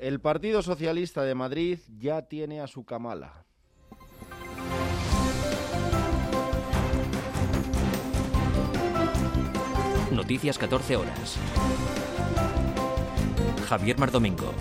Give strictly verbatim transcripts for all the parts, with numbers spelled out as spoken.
El Partido Socialista de Madrid ya tiene a su Kamala. Noticias catorce horas. Javier Mardomingo.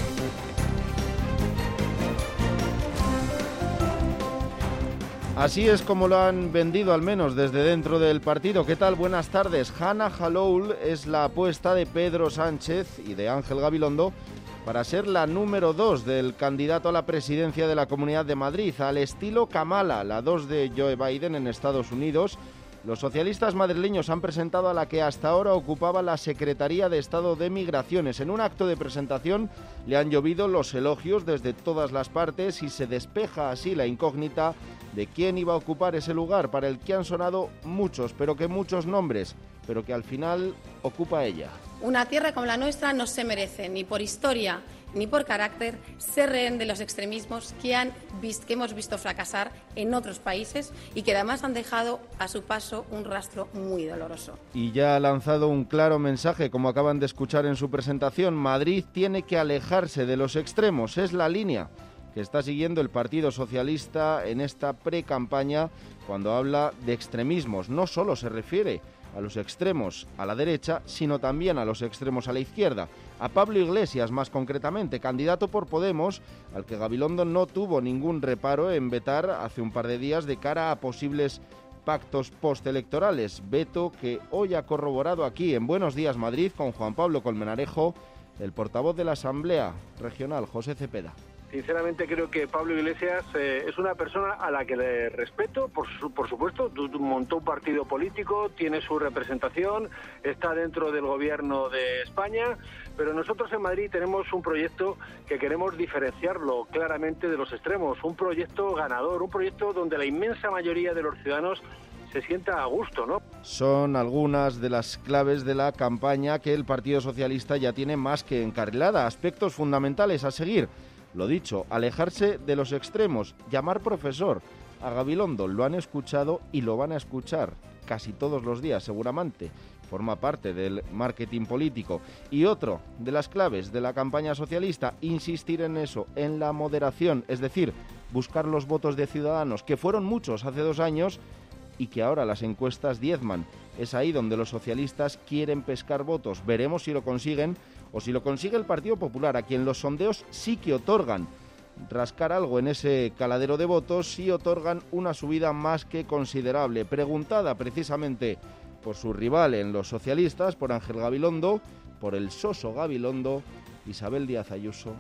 Así es como lo han vendido, al menos desde dentro del partido. ¿Qué tal? Buenas tardes. Hannah Haloul es la apuesta de Pedro Sánchez y de Ángel Gabilondo para ser la número dos del candidato a la presidencia de la Comunidad de Madrid, al estilo Kamala, la dos de Joe Biden en Estados Unidos. Los socialistas madrileños han presentado a la que hasta ahora ocupaba la Secretaría de Estado de Migraciones. En un acto de presentación le han llovido los elogios desde todas las partes y se despeja así la incógnita de quién iba a ocupar ese lugar para el que han sonado muchos, pero que muchos nombres, pero que al final ocupa ella. Una tierra como la nuestra no se merece, ni por historia ni por carácter, ser rehén de los extremismos que, han visto, que hemos visto fracasar en otros países y que además han dejado a su paso un rastro muy doloroso. Y ya ha lanzado un claro mensaje, como acaban de escuchar en su presentación. Madrid tiene que alejarse de los extremos, es la línea que está siguiendo el Partido Socialista en esta pre-campaña cuando habla de extremismos. No solo se refiere a los extremos a la derecha, sino también a los extremos a la izquierda. A Pablo Iglesias, más concretamente, candidato por Podemos, al que Gabilondo no tuvo ningún reparo en vetar hace un par de días de cara a posibles pactos postelectorales. Veto que hoy ha corroborado aquí en Buenos Días Madrid con Juan Pablo Colmenarejo, el portavoz de la Asamblea Regional, José Cepeda. Sinceramente creo que Pablo Iglesias eh, es una persona a la que le respeto, por, su, por supuesto, montó un partido político, tiene su representación, está dentro del gobierno de España, pero nosotros en Madrid tenemos un proyecto que queremos diferenciarlo claramente de los extremos, un proyecto ganador, un proyecto donde la inmensa mayoría de los ciudadanos se sienta a gusto, ¿no? Son algunas de las claves de la campaña que el Partido Socialista ya tiene más que encarrilada, aspectos fundamentales a seguir. Lo dicho, alejarse de los extremos, llamar profesor a Gabilondo, lo han escuchado y lo van a escuchar casi todos los días seguramente, forma parte del marketing político. Y otro de las claves de la campaña socialista, insistir en eso, en la moderación, es decir, buscar los votos de Ciudadanos, que fueron muchos hace dos años y que ahora las encuestas diezman. Es ahí donde los socialistas quieren pescar votos. Veremos si lo consiguen o si lo consigue el Partido Popular, a quien los sondeos sí que otorgan rascar algo en ese caladero de votos, sí otorgan una subida más que considerable. Preguntada precisamente por su rival en los socialistas, por Ángel Gabilondo, por el soso Gabilondo, Isabel Díaz Ayuso.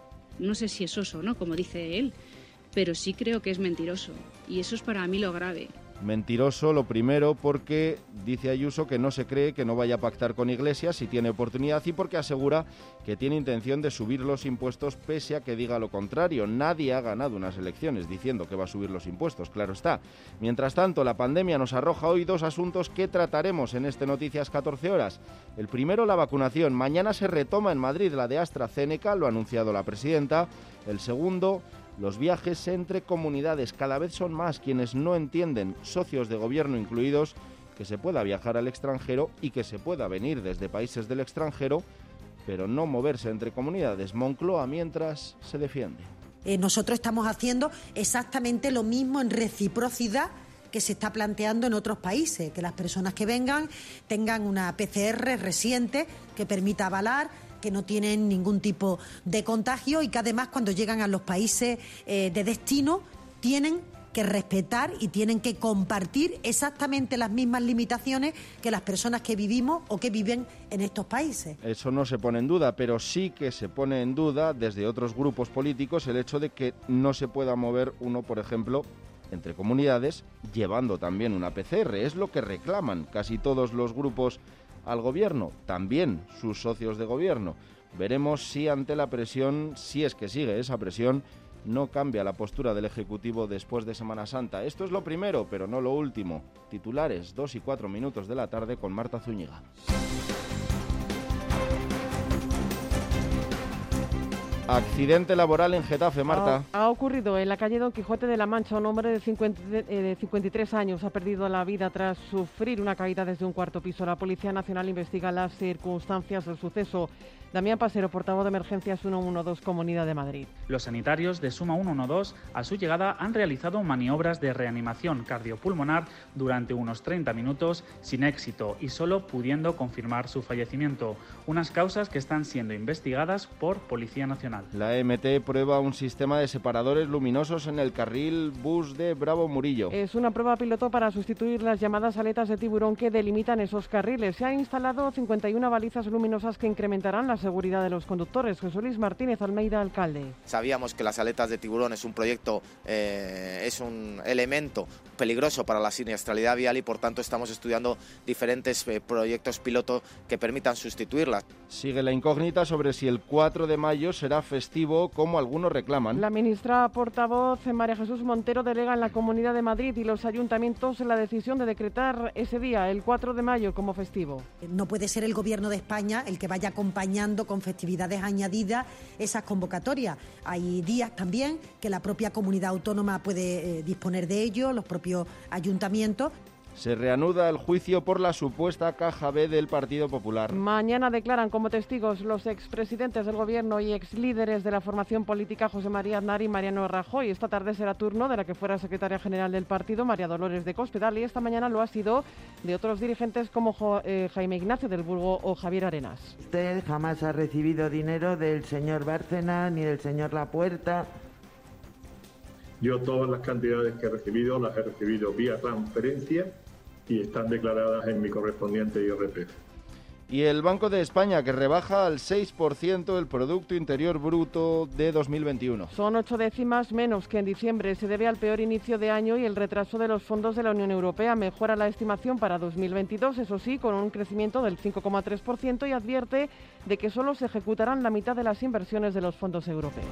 No sé si es soso, ¿no?, como dice él, pero sí creo que es mentiroso, y eso es para mí lo grave. Mentiroso, lo primero, porque dice Ayuso que no se cree que no vaya a pactar con Iglesias si tiene oportunidad, y porque asegura que tiene intención de subir los impuestos pese a que diga lo contrario. Nadie ha ganado unas elecciones diciendo que va a subir los impuestos, claro está. Mientras tanto, la pandemia nos arroja hoy dos asuntos que trataremos en este Noticias catorce horas. El primero, la vacunación. Mañana se retoma en Madrid la de AstraZeneca, lo ha anunciado la presidenta. El segundo, los viajes entre comunidades. Cada vez son más quienes no entienden, socios de gobierno incluidos, que se pueda viajar al extranjero y que se pueda venir desde países del extranjero, pero no moverse entre comunidades. Moncloa, mientras, se defiende. Eh, nosotros estamos haciendo exactamente lo mismo en reciprocidad que se está planteando en otros países, que las personas que vengan tengan una P C R reciente que permita avalar que no tienen ningún tipo de contagio y que además cuando llegan a los países eh, de destino tienen que respetar y tienen que compartir exactamente las mismas limitaciones que las personas que vivimos o que viven en estos países. Eso no se pone en duda, pero sí que se pone en duda desde otros grupos políticos el hecho de que no se pueda mover uno, por ejemplo, entre comunidades, llevando también una P C R. Es lo que reclaman casi todos los grupos al gobierno, también sus socios de gobierno. Veremos si ante la presión, si es que sigue esa presión, no cambia la postura del Ejecutivo después de Semana Santa. Esto es lo primero, pero no lo último. Titulares, dos y cuatro minutos de la tarde con Marta Zúñiga. Accidente laboral en Getafe, Marta. Ha, ha ocurrido en la calle Don Quijote de la Mancha. Un hombre de, cincuenta, de cincuenta y tres años ha perdido la vida tras sufrir una caída desde un cuarto piso. La Policía Nacional investiga las circunstancias del suceso. Damián Pasero, portavoz de Emergencias ciento doce, Comunidad de Madrid. Los sanitarios de Suma ciento doce, a su llegada, han realizado maniobras de reanimación cardiopulmonar durante unos treinta minutos sin éxito y solo pudiendo confirmar su fallecimiento. Unas causas que están siendo investigadas por Policía Nacional. La E M T prueba un sistema de separadores luminosos en el carril bus de Bravo Murillo. Es una prueba piloto para sustituir las llamadas aletas de tiburón que delimitan esos carriles. Se han instalado cincuenta y una balizas luminosas que incrementarán la seguridad de los conductores. José Luis Martínez Almeida, alcalde. Sabíamos que las aletas de tiburón es un proyecto, eh, es un elemento peligroso para la siniestralidad vial y por tanto estamos estudiando diferentes eh, proyectos piloto que permitan sustituirlas. Sigue la incógnita sobre si el cuatro de mayo será festivo como algunos reclaman. La ministra portavoz María Jesús Montero delega en la Comunidad de Madrid y los ayuntamientos la decisión de decretar ese día, el cuatro de mayo, como festivo. No puede ser el Gobierno de España el que vaya acompañando con festividades añadidas esas convocatorias. Hay días también que la propia comunidad autónoma puede eh, disponer de ello, los propios ayuntamientos. Se reanuda el juicio por la supuesta caja B del Partido Popular. Mañana declaran como testigos los expresidentes del Gobierno y exlíderes de la formación política José María Aznar y Mariano Rajoy. Esta tarde será turno de la que fuera secretaria general del partido, María Dolores de Cospedal, y esta mañana lo ha sido de otros dirigentes como jo, eh, Jaime Ignacio del Burgo o Javier Arenas. Usted jamás ha recibido dinero del señor Bárcenas ni del señor Lapuerta. Yo todas las cantidades que he recibido las he recibido vía transferencia y están declaradas en mi correspondiente I R P F. Y el Banco de España, que rebaja al seis por ciento el Producto Interior Bruto de dos mil veintiuno. Son ocho décimas menos que en diciembre. Se debe al peor inicio de año y el retraso de los fondos de la Unión Europea. Mejora la estimación para dos mil veintidós, eso sí, con un crecimiento del cinco coma tres por ciento y advierte de que solo se ejecutarán la mitad de las inversiones de los fondos europeos.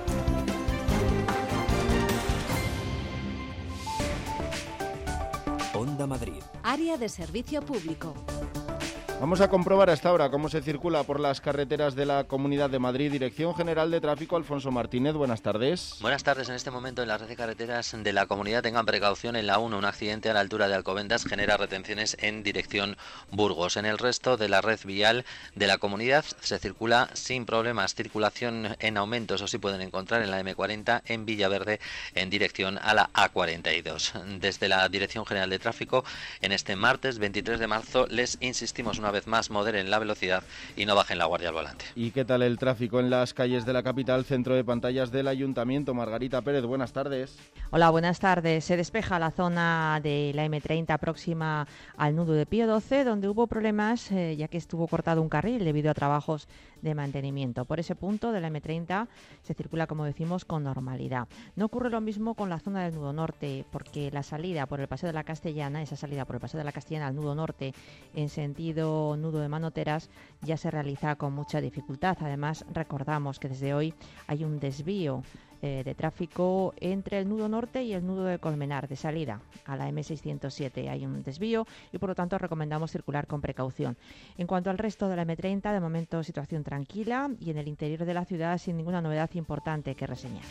Onda Madrid. Área de servicio público. Vamos a comprobar hasta ahora cómo se circula por las carreteras de la Comunidad de Madrid. Dirección General de Tráfico, Alfonso Martínez, buenas tardes. Buenas tardes. En este momento en la red de carreteras de la Comunidad tengan precaución en la uno. Un accidente a la altura de Alcobendas genera retenciones en dirección Burgos. En el resto de la red vial de la Comunidad se circula sin problemas. Circulación en aumento, eso sí pueden encontrar en la eme cuarenta en Villaverde en dirección a la a cuarenta y dos. Desde la Dirección General de Tráfico, en este martes veintitrés de marzo les insistimos una vez más, moderen la velocidad y no bajen la guardia al volante. ¿Y qué tal el tráfico en las calles de la capital? Centro de pantallas del Ayuntamiento. Margarita Pérez, buenas tardes. Hola, buenas tardes. Se despeja la zona de la eme treinta próxima al nudo de Pío doce, donde hubo problemas eh, ya que estuvo cortado un carril debido a trabajos de mantenimiento. Por ese punto de la eme treinta se circula, como decimos, con normalidad. No ocurre lo mismo con la zona del nudo norte, porque la salida por el Paseo de la Castellana, esa salida por el Paseo de la Castellana al nudo norte en sentido nudo de Manoteras, ya se realiza con mucha dificultad. Además, recordamos que desde hoy hay un desvío eh, de tráfico entre el nudo norte y el nudo de Colmenar, de salida a la eme seiscientos siete. Hay un desvío y por lo tanto recomendamos circular con precaución. En cuanto al resto de la eme treinta, de momento situación tranquila y en el interior de la ciudad sin ninguna novedad importante que reseñar.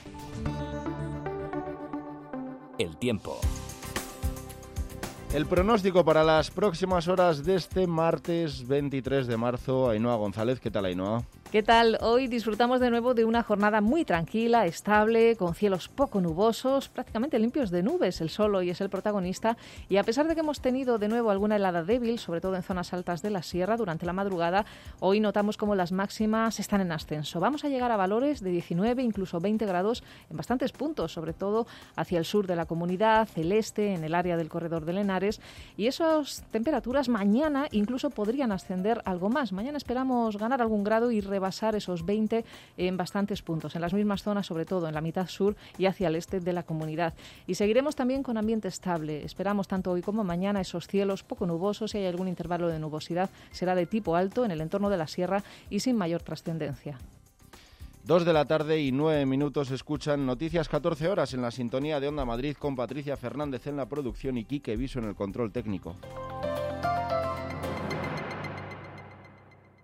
El tiempo. El pronóstico para las próximas horas de este martes veintitrés de marzo. Ainhoa González, ¿qué tal, Ainhoa? ¿Qué tal? Hoy disfrutamos de nuevo de una jornada muy tranquila, estable, con cielos poco nubosos, prácticamente limpios de nubes. El sol hoy es el protagonista y a pesar de que hemos tenido de nuevo alguna helada débil, sobre todo en zonas altas de la sierra durante la madrugada, hoy notamos como las máximas están en ascenso. Vamos a llegar a valores de diecinueve, incluso veinte grados en bastantes puntos, sobre todo hacia el sur de la comunidad, el este, en el área del corredor del Henares, y esas temperaturas mañana incluso podrían ascender algo más. Mañana esperamos ganar algún grado y rebasar esos veinte en bastantes puntos, en las mismas zonas, sobre todo en la mitad sur y hacia el este de la comunidad. Y seguiremos también con ambiente estable. Esperamos tanto hoy como mañana esos cielos poco nubosos. Si hay algún intervalo de nubosidad, será de tipo alto en el entorno de la sierra y sin mayor trascendencia. Dos de la tarde y nueve minutos. Escuchan Noticias catorce horas en la sintonía de Onda Madrid con Patricia Fernández en la producción y Quique Viso en el control técnico.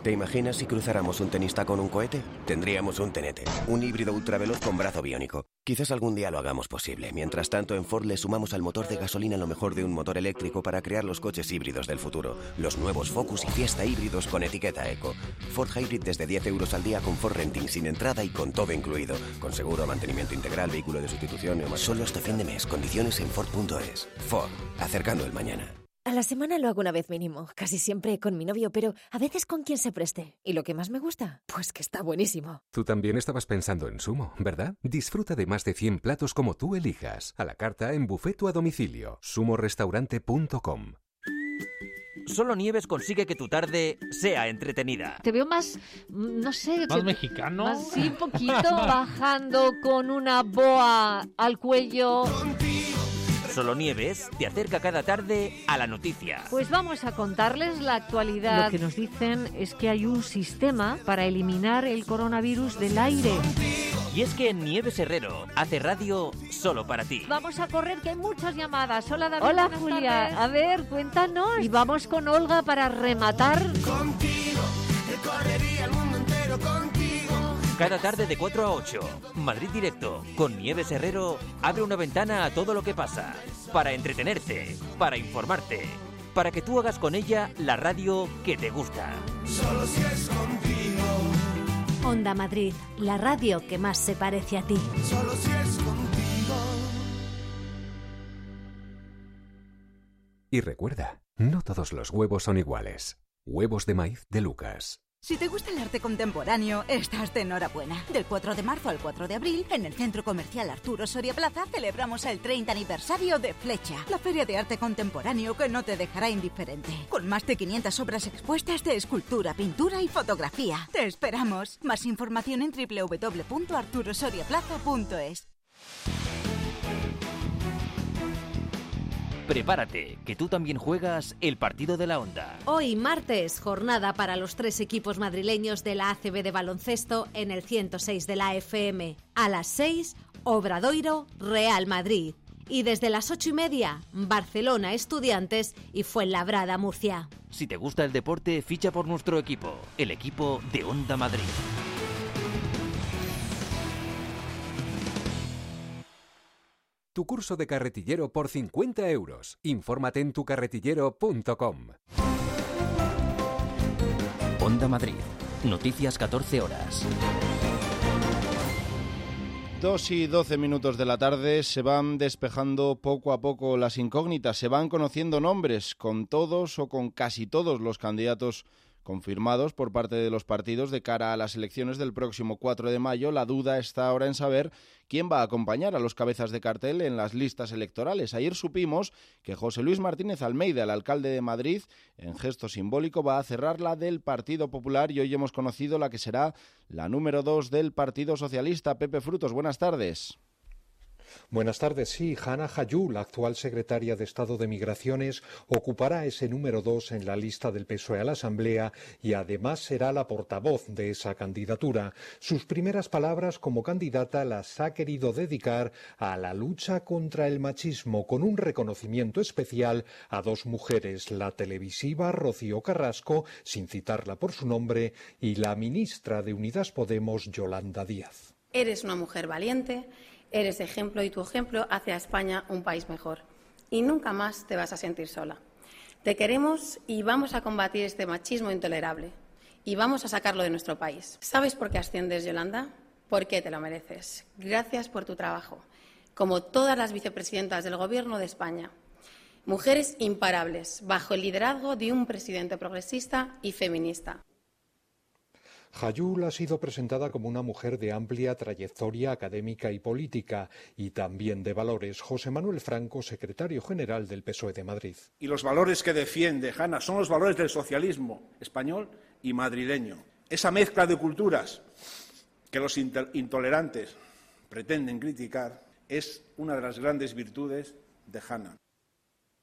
¿Te imaginas si cruzáramos un tenista con un cohete? Tendríamos un Tenete, un híbrido ultraveloz con brazo biónico. Quizás algún día lo hagamos posible. Mientras tanto, en Ford le sumamos al motor de gasolina lo mejor de un motor eléctrico para crear los coches híbridos del futuro. Los nuevos Focus y Fiesta híbridos con etiqueta Eco. Ford Hybrid desde diez euros al día con Ford Renting sin entrada y con todo incluido. Con seguro, mantenimiento integral, vehículo de sustitución... Solo hasta fin de mes. Condiciones en Ford punto es. Ford. Acercando el mañana. A la semana lo hago una vez mínimo, casi siempre con mi novio, pero a veces con quien se preste. ¿Y lo que más me gusta? Pues que está buenísimo. Tú también estabas pensando en Sumo, ¿verdad? Disfruta de más de cien platos como tú elijas. A la carta, en buffet o a domicilio. sumo restaurante punto com. Solo Nieves consigue que tu tarde sea entretenida. Te veo más, no sé... ¿Más que, mexicano? Más, sí, un poquito, bajando con una boa al cuello... Solo Nieves te acerca cada tarde a la noticia. Pues vamos a contarles la actualidad. Lo que nos dicen es que hay un sistema para eliminar el coronavirus del aire. Y es que Nieves Herrero hace radio solo para ti. Vamos a correr, que hay muchas llamadas. Hola, David. Hola, buenas Julia. tardes. A ver, cuéntanos. Y vamos con Olga para rematar. Contigo, te correría el mundo entero contigo. Cada tarde de cuatro a ocho, Madrid Directo, con Nieves Herrero, abre una ventana a todo lo que pasa. Para entretenerte, para informarte, para que tú hagas con ella la radio que te gusta. Solo si es contigo. Onda Madrid, la radio que más se parece a ti. Solo si es contigo. Y recuerda, no todos los huevos son iguales. Huevos de maíz de Lucas. Si te gusta el arte contemporáneo, estás de enhorabuena. Del cuatro de marzo al cuatro de abril, en el Centro Comercial Arturo Soria Plaza, celebramos el treinta aniversario de Flecha, la feria de arte contemporáneo que no te dejará indiferente. Con más de quinientas obras expuestas de escultura, pintura y fotografía. ¡Te esperamos! Más información en doble u doble u doble u punto arturo soria plaza punto es. Prepárate, que tú también juegas el partido de la Onda. Hoy martes, jornada para los tres equipos madrileños de la A C B de baloncesto en el ciento seis de la F M. A las seis, Obradoiro, Real Madrid. Y desde las ocho y media, Barcelona, Estudiantes y Fuenlabrada, Murcia. Si te gusta el deporte, ficha por nuestro equipo, el equipo de Onda Madrid. Tu curso de carretillero por cincuenta euros. Infórmate en tu carretillero punto com. Onda Madrid. Noticias catorce horas. Dos y doce minutos de la tarde, se van despejando poco a poco las incógnitas, se van conociendo nombres con todos o con casi todos los candidatos confirmados por parte de los partidos de cara a las elecciones del próximo cuatro de mayo. La duda está ahora en saber quién va a acompañar a los cabezas de cartel en las listas electorales. Ayer supimos que José Luis Martínez Almeida, el alcalde de Madrid, en gesto simbólico va a cerrar la del Partido Popular y hoy hemos conocido la que será la número dos del Partido Socialista. Pepe Frutos, buenas tardes. Buenas tardes. Sí, Hannah Hayú, la actual secretaria de Estado de Migraciones, ocupará ese número dos en la lista del P S O E a la Asamblea y además será la portavoz de esa candidatura. Sus primeras palabras como candidata las ha querido dedicar a la lucha contra el machismo, con un reconocimiento especial a dos mujeres, la televisiva Rocío Carrasco, sin citarla por su nombre, y la ministra de Unidas Podemos, Yolanda Díaz. Eres una mujer valiente. Eres ejemplo y tu ejemplo hace a España un país mejor. Y nunca más te vas a sentir sola. Te queremos y vamos a combatir este machismo intolerable. Y vamos a sacarlo de nuestro país. ¿Sabes por qué asciendes, Yolanda? Porque te lo mereces. Gracias por tu trabajo. Como todas las vicepresidentas del Gobierno de España. Mujeres imparables, bajo el liderazgo de un presidente progresista y feminista. Hayú ha sido presentada como una mujer de amplia trayectoria académica y política y también de valores. José Manuel Franco, secretario general del P S O E de Madrid. Y los valores que defiende Hannah son los valores del socialismo español y madrileño. Esa mezcla de culturas que los intolerantes pretenden criticar es una de las grandes virtudes de Hannah.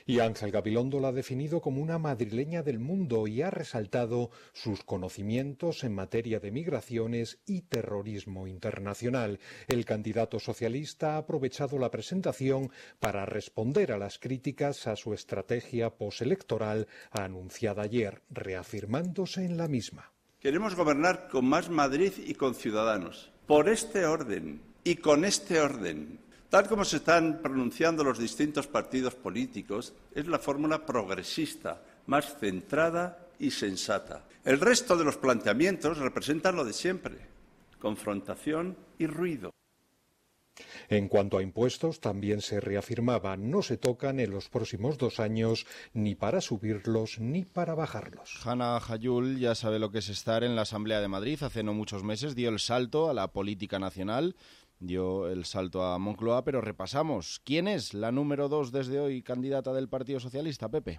Y Ángel Gabilondo la ha definido como una madrileña del mundo y ha resaltado sus conocimientos en materia de migraciones y terrorismo internacional. El candidato socialista ha aprovechado la presentación para responder a las críticas a su estrategia postelectoral anunciada ayer, reafirmándose en la misma. Queremos gobernar con más Madrid y con ciudadanos, por este orden y con este orden. Tal como se están pronunciando los distintos partidos políticos, es la fórmula progresista, más centrada y sensata. El resto de los planteamientos representan lo de siempre, confrontación y ruido. En cuanto a impuestos, también se reafirmaba, no se tocan en los próximos dos años ni para subirlos ni para bajarlos. Hanna Hayul ya sabe lo que es estar en la Asamblea de Madrid. Hace no muchos meses dio el salto a la política nacional, dio el salto a Moncloa, pero repasamos. ¿Quién es la número dos desde hoy candidata del Partido Socialista, Pepe?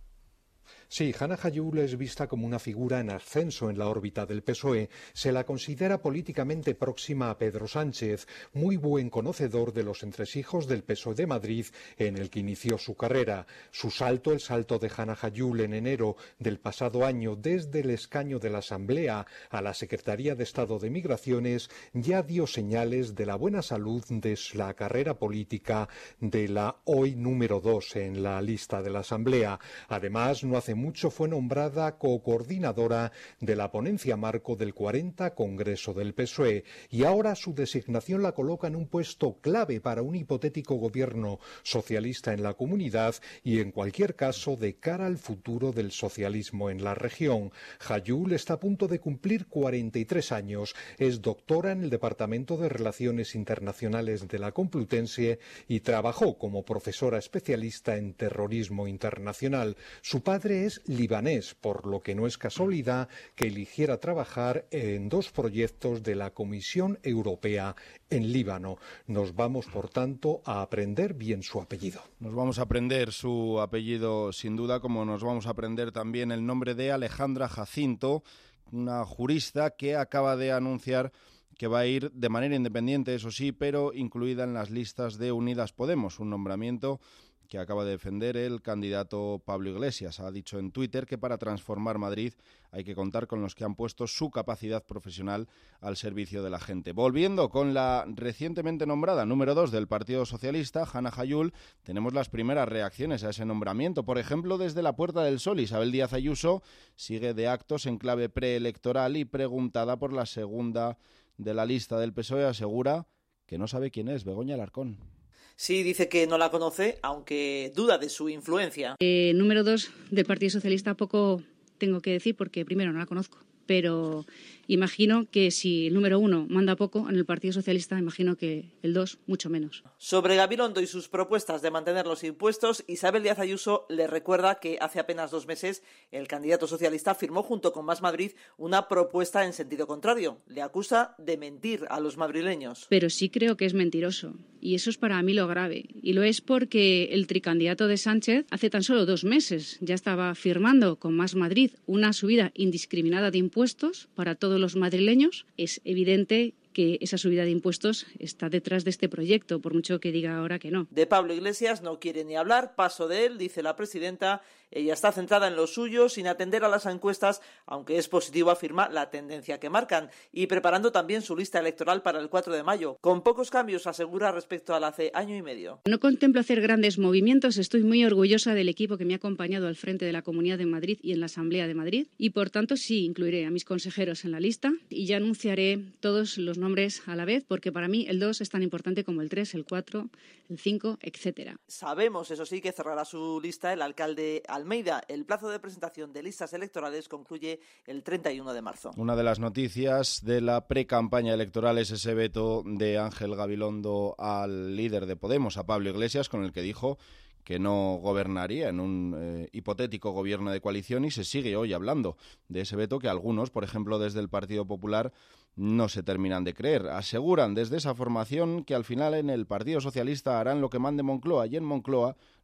Sí, Hanna Hayul es vista como una figura en ascenso en la órbita del P S O E. Se la considera políticamente próxima a Pedro Sánchez, muy buen conocedor de los entresijos del P S O E de Madrid en el que inició su carrera. Su salto, el salto de Hanna Hayul en enero del pasado año desde el escaño de la Asamblea a la Secretaría de Estado de Migraciones, ya dio señales de la buena salud de la carrera política de la hoy número dos en la lista de la Asamblea. Además, no hace mucho fue nombrada co-coordinadora de la ponencia marco del cuarenta Congreso del P S O E y ahora su designación la coloca en un puesto clave para un hipotético gobierno socialista en la comunidad y en cualquier caso de cara al futuro del socialismo en la región. Hayul está a punto de cumplir cuarenta y tres años, es doctora en el Departamento de Relaciones Internacionales de la Complutense y trabajó como profesora especialista en terrorismo internacional. Su padre es libanés, por lo que no es casualidad que eligiera trabajar en dos proyectos de la Comisión Europea en Líbano. Nos vamos, por tanto, a aprender bien su apellido. Nos vamos a aprender su apellido sin duda, como nos vamos a aprender también el nombre de Alejandra Jacinto, una jurista que acaba de anunciar que va a ir de manera independiente, eso sí, pero incluida en las listas de Unidas Podemos, un nombramiento que acaba de defender el candidato Pablo Iglesias. Ha dicho en Twitter que para transformar Madrid hay que contar con los que han puesto su capacidad profesional al servicio de la gente. Volviendo con la recientemente nombrada número dos del Partido Socialista, Hanna Hayul, tenemos las primeras reacciones a ese nombramiento. Por ejemplo, desde la Puerta del Sol, Isabel Díaz Ayuso sigue de actos en clave preelectoral y preguntada por la segunda de la lista del P S O E asegura que no sabe quién es, Begoña Alarcón. Sí, dice que no la conoce, aunque duda de su influencia. Eh, número dos del Partido Socialista poco tengo que decir porque primero no la conozco, pero imagino que si el número uno manda poco en el Partido Socialista, imagino que el dos mucho menos. Sobre Gabilondo y sus propuestas de mantener los impuestos, Isabel Díaz Ayuso le recuerda que hace apenas dos meses el candidato socialista firmó junto con Más Madrid una propuesta en sentido contrario. Le acusa de mentir a los madrileños. Pero sí creo que es mentiroso. Y eso es para mí lo grave. Y lo es porque el tricandidato de Sánchez hace tan solo dos meses ya estaba firmando con Más Madrid una subida indiscriminada de impuestos para todos los madrileños. Es evidente que esa subida de impuestos está detrás de este proyecto, por mucho que diga ahora que no. De Pablo Iglesias no quiere ni hablar, paso de él, dice la presidenta. Ella está centrada en lo suyo, sin atender a las encuestas, aunque es positivo, afirma, la tendencia que marcan, y preparando también su lista electoral para el cuatro de mayo, con pocos cambios, asegura, respecto al hace año y medio. No contemplo hacer grandes movimientos, estoy muy orgullosa del equipo que me ha acompañado al frente de la Comunidad de Madrid y en la Asamblea de Madrid, y por tanto sí incluiré a mis consejeros en la lista, y ya anunciaré todos los nombres a la vez, porque para mí el dos es tan importante como el tres, el cuatro, el cinco, etcétera. Sabemos, eso sí, que cerrará su lista el alcalde Almeida. El plazo de presentación de listas electorales concluye el treinta y uno de marzo. Una de las noticias de la pre-campaña electoral es ese veto de Ángel Gabilondo al líder de Podemos, a Pablo Iglesias, con el que dijo que no gobernaría en un eh, hipotético gobierno de coalición, y se sigue hoy hablando de ese veto que algunos, por ejemplo desde el Partido Popular, no se terminan de creer. Aseguran desde esa formación que al final en el Partido Socialista harán lo que mande Moncloa, y en Moncloa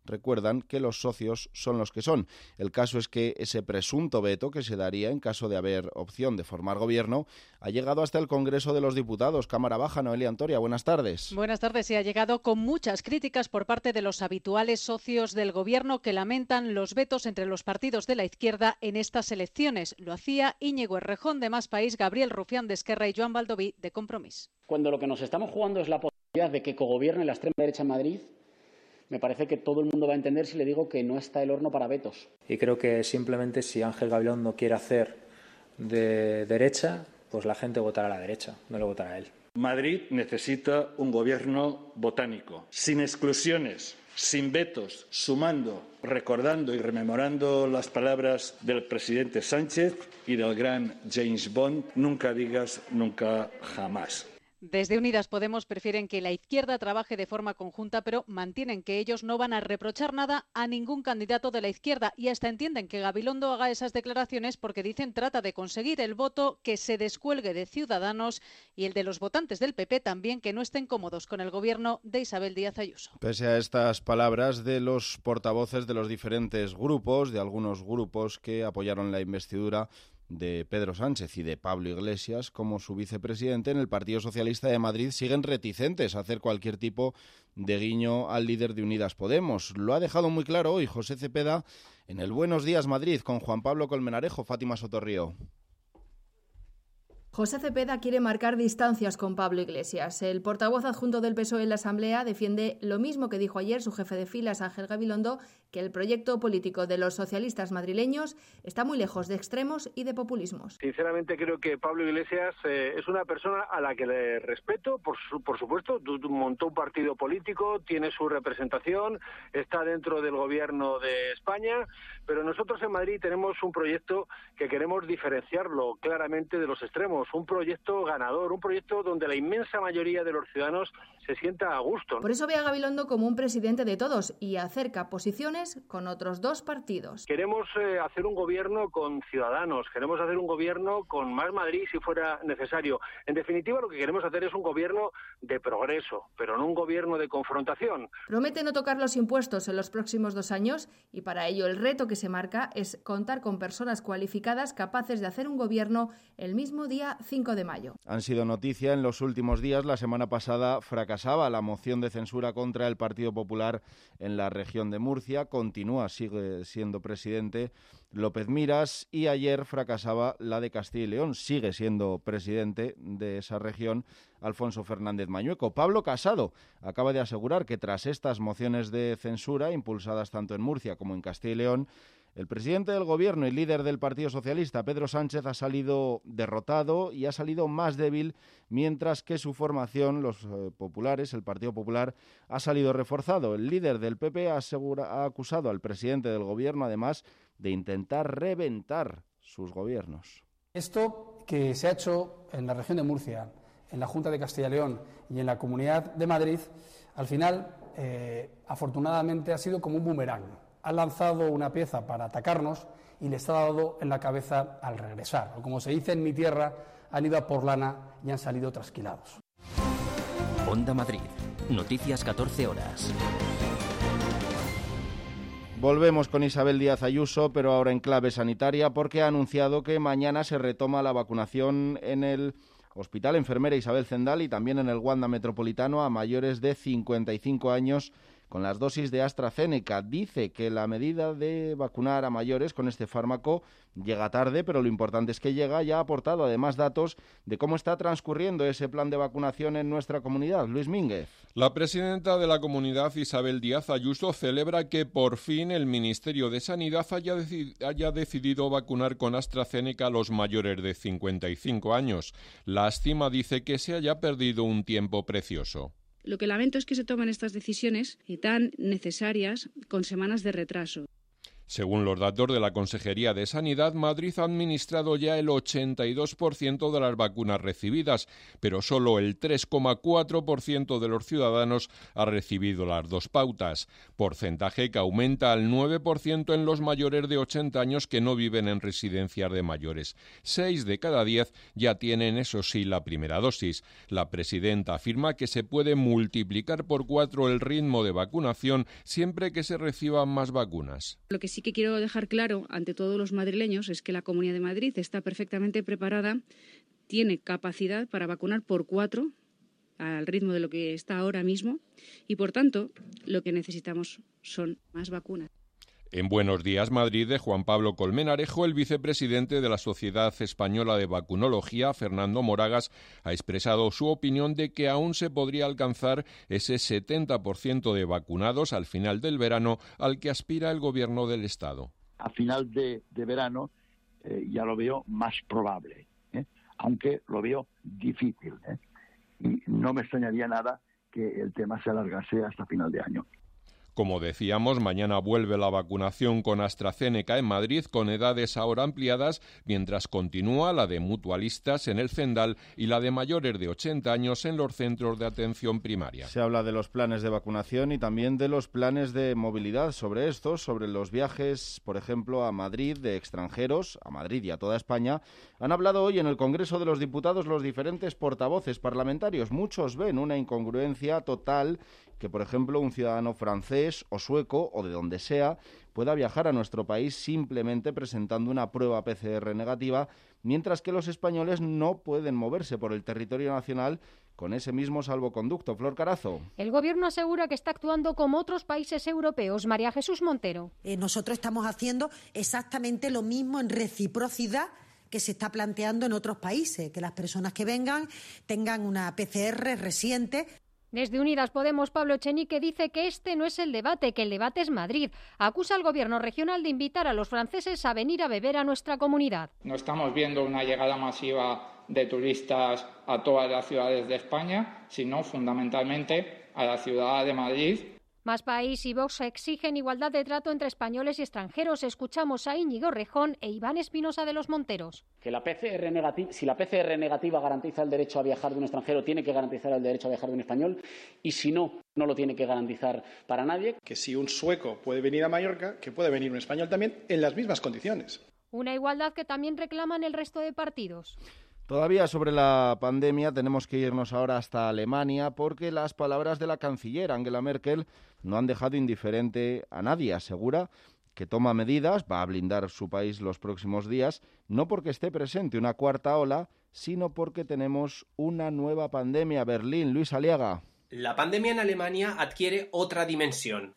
recuerdan que los socios son los que son. El caso es que ese presunto veto que se daría en caso de haber opción de formar gobierno ha llegado hasta el Congreso de los Diputados. Cámara Baja, Noelia Antoria, buenas tardes. Buenas tardes. Se ha llegado con muchas críticas por parte de los habituales socios del Gobierno que lamentan los vetos entre los partidos de la izquierda en estas elecciones. Lo hacía Íñigo Errejón de Más País, Gabriel Rufián de Esquerra y Joan Baldoví de Compromís. Cuando lo que nos estamos jugando es la posibilidad de que cogobierne la extrema derecha en Madrid, me parece que todo el mundo va a entender si le digo que no está el horno para vetos. Y creo que simplemente si Ángel Gabilondo quiere hacer de derecha, pues la gente votará a la derecha, no le votará a él. Madrid necesita un gobierno botánico, sin exclusiones, sin vetos, sumando, recordando y rememorando las palabras del presidente Sánchez y del gran James Bond, nunca digas nunca jamás. Desde Unidas Podemos prefieren que la izquierda trabaje de forma conjunta, pero mantienen que ellos no van a reprochar nada a ningún candidato de la izquierda y hasta entienden que Gabilondo haga esas declaraciones porque dicen trata de conseguir el voto que se descuelgue de Ciudadanos y el de los votantes del P P también que no estén cómodos con el gobierno de Isabel Díaz Ayuso. Pese a estas palabras de los portavoces de los diferentes grupos, de algunos grupos que apoyaron la investidura de Pedro Sánchez y de Pablo Iglesias como su vicepresidente, en el Partido Socialista de Madrid siguen reticentes a hacer cualquier tipo de guiño al líder de Unidas Podemos. Lo ha dejado muy claro hoy José Cepeda en el Buenos Días Madrid con Juan Pablo Colmenarejo, Fátima Sotorrío. José Cepeda quiere marcar distancias con Pablo Iglesias. El portavoz adjunto del P S O E en la Asamblea defiende lo mismo que dijo ayer su jefe de filas, Ángel Gabilondo, que el proyecto político de los socialistas madrileños está muy lejos de extremos y de populismos. Sinceramente creo que Pablo Iglesias eh, es una persona a la que le respeto, por, su, por supuesto, montó un partido político, tiene su representación, está dentro del gobierno de España, pero nosotros en Madrid tenemos un proyecto que queremos diferenciarlo claramente de los extremos. Un proyecto ganador, un proyecto donde la inmensa mayoría de los ciudadanos se sienta a gusto. Por eso ve a Gabilondo como un presidente de todos y acerca posiciones con otros dos partidos. Queremos eh, hacer un gobierno con Ciudadanos, queremos hacer un gobierno con Más Madrid si fuera necesario. En definitiva, lo que queremos hacer es un gobierno de progreso, pero no un gobierno de confrontación. Promete no tocar los impuestos en los próximos dos años y para ello el reto que se marca es contar con personas cualificadas capaces de hacer un gobierno el mismo día cinco de mayo. Han sido noticia en los últimos días. La semana pasada fracasaba la moción de censura contra el Partido Popular en la región de Murcia. Continúa, sigue siendo presidente López Miras y ayer fracasaba la de Castilla y León. Sigue siendo presidente de esa región Alfonso Fernández Mañueco. Pablo Casado acaba de asegurar que tras estas mociones de censura impulsadas tanto en Murcia como en Castilla y León, el presidente del Gobierno y líder del Partido Socialista, Pedro Sánchez, ha salido derrotado y ha salido más débil, mientras que su formación, los eh, populares, el Partido Popular, ha salido reforzado. El líder del P P ha, asegura, ha acusado al presidente del Gobierno, además, de intentar reventar sus gobiernos. Esto que se ha hecho en la región de Murcia, en la Junta de Castilla y León y en la Comunidad de Madrid, al final, eh, afortunadamente, ha sido como un boomerang. Han lanzado una pieza para atacarnos y les ha dado en la cabeza al regresar. O como se dice en mi tierra, han ido a por lana y han salido trasquilados. Onda Madrid. Noticias catorce horas. Volvemos con Isabel Díaz Ayuso, pero ahora en clave sanitaria, porque ha anunciado que mañana se retoma la vacunación en el Hospital Enfermera Isabel Zendal y también en el Wanda Metropolitano a mayores de cincuenta y cinco años con las dosis de AstraZeneca. Dice que la medida de vacunar a mayores con este fármaco llega tarde, pero lo importante es que llega y ha aportado además datos de cómo está transcurriendo ese plan de vacunación en nuestra comunidad. Luis Mínguez. La presidenta de la comunidad, Isabel Díaz Ayuso, celebra que por fin el Ministerio de Sanidad haya, deci- haya decidido vacunar con AstraZeneca a los mayores de cincuenta y cinco años. Lástima, dice, que se haya perdido un tiempo precioso. Lo que lamento es que se tomen estas decisiones tan necesarias con semanas de retraso. Según los datos de la Consejería de Sanidad, Madrid ha administrado ya el ochenta y dos por ciento de las vacunas recibidas, pero solo el tres coma cuatro por ciento de los ciudadanos ha recibido las dos pautas, porcentaje que aumenta al nueve por ciento en los mayores de ochenta años que no viven en residencias de mayores. Seis de cada diez ya tienen, eso sí, la primera dosis. La presidenta afirma que se puede multiplicar por cuatro el ritmo de vacunación siempre que se reciban más vacunas. Lo que sí que quiero dejar claro ante todos los madrileños es que la Comunidad de Madrid está perfectamente preparada, tiene capacidad para vacunar por cuatro al ritmo de lo que está ahora mismo y, por tanto, lo que necesitamos son más vacunas. En Buenos Días Madrid, de Juan Pablo Colmenarejo, el vicepresidente de la Sociedad Española de Vacunología, Fernando Moragas, ha expresado su opinión de que aún se podría alcanzar ese setenta por ciento de vacunados al final del verano al que aspira el Gobierno del Estado. A final de, de verano eh, ya lo veo más probable, ¿eh? aunque lo veo difícil. ¿eh? Y no me extrañaría nada que el tema se alargase hasta final de año. Como decíamos, mañana vuelve la vacunación con AstraZeneca en Madrid con edades ahora ampliadas, mientras continúa la de mutualistas en el Cendal y la de mayores de ochenta años en los centros de atención primaria. Se habla de los planes de vacunación y también de los planes de movilidad. Sobre estos, sobre los viajes, por ejemplo, a Madrid de extranjeros, a Madrid y a toda España, han hablado hoy en el Congreso de los Diputados los diferentes portavoces parlamentarios. Muchos ven una incongruencia total que, por ejemplo, un ciudadano francés o sueco o de donde sea pueda viajar a nuestro país simplemente presentando una prueba P C R negativa, mientras que los españoles no pueden moverse por el territorio nacional con ese mismo salvoconducto. Flor Carazo. El Gobierno asegura que está actuando como otros países europeos. María Jesús Montero. Eh, nosotros estamos haciendo exactamente lo mismo en reciprocidad que se está planteando en otros países, que las personas que vengan tengan una P C R reciente. Desde Unidas Podemos, Pablo Echenique dice que este no es el debate, que el debate es Madrid. Acusa al Gobierno regional de invitar a los franceses a venir a beber a nuestra comunidad. No estamos viendo una llegada masiva de turistas a todas las ciudades de España, sino fundamentalmente a la ciudad de Madrid. Más País y Vox exigen igualdad de trato entre españoles y extranjeros. Escuchamos a Íñigo Rejón e Iván Espinosa de los Monteros. Que la P C R negativa, si la P C R negativa garantiza el derecho a viajar de un extranjero, tiene que garantizar el derecho a viajar de un español, y si no, no lo tiene que garantizar para nadie. Que si un sueco puede venir a Mallorca, que puede venir un español también en las mismas condiciones. Una igualdad que también reclaman el resto de partidos. Todavía sobre la pandemia tenemos que irnos ahora hasta Alemania porque las palabras de la canciller Angela Merkel no han dejado indiferente a nadie. Asegura que toma medidas, va a blindar su país los próximos días, no porque esté presente una cuarta ola, sino porque tenemos una nueva pandemia. Berlín, Luis Aliaga. La pandemia en Alemania adquiere otra dimensión.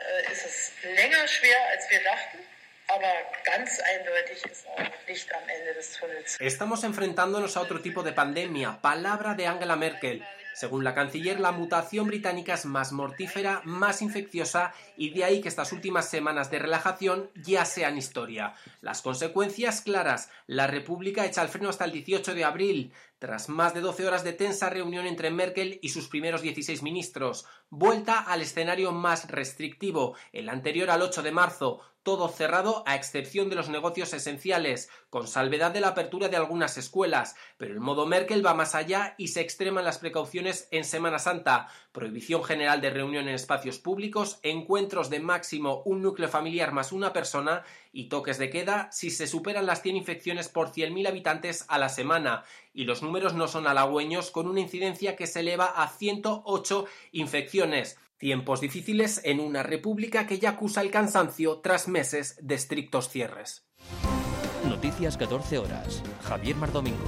Estamos enfrentándonos a otro tipo de pandemia, palabra de Angela Merkel. Según la canciller, la mutación británica es más mortífera, más infecciosa y de ahí que estas últimas semanas de relajación ya sean historia. Las consecuencias claras. La República echa el freno hasta el dieciocho de abril, tras más de doce horas de tensa reunión entre Merkel y sus primeros dieciséis ministros. Vuelta al escenario más restrictivo, el anterior al ocho de marzo. Todo cerrado a excepción de los negocios esenciales, con salvedad de la apertura de algunas escuelas, pero el modo Merkel va más allá y se extreman las precauciones en Semana Santa. Prohibición general de reunión en espacios públicos, encuentros de máximo un núcleo familiar más una persona y toques de queda si se superan las cien infecciones por cien mil habitantes a la semana. Y los números no son halagüeños, con una incidencia que se eleva a ciento ocho infecciones. Tiempos difíciles en una república que ya acusa el cansancio tras meses de estrictos cierres. Noticias catorce horas. Javier Mardomingo.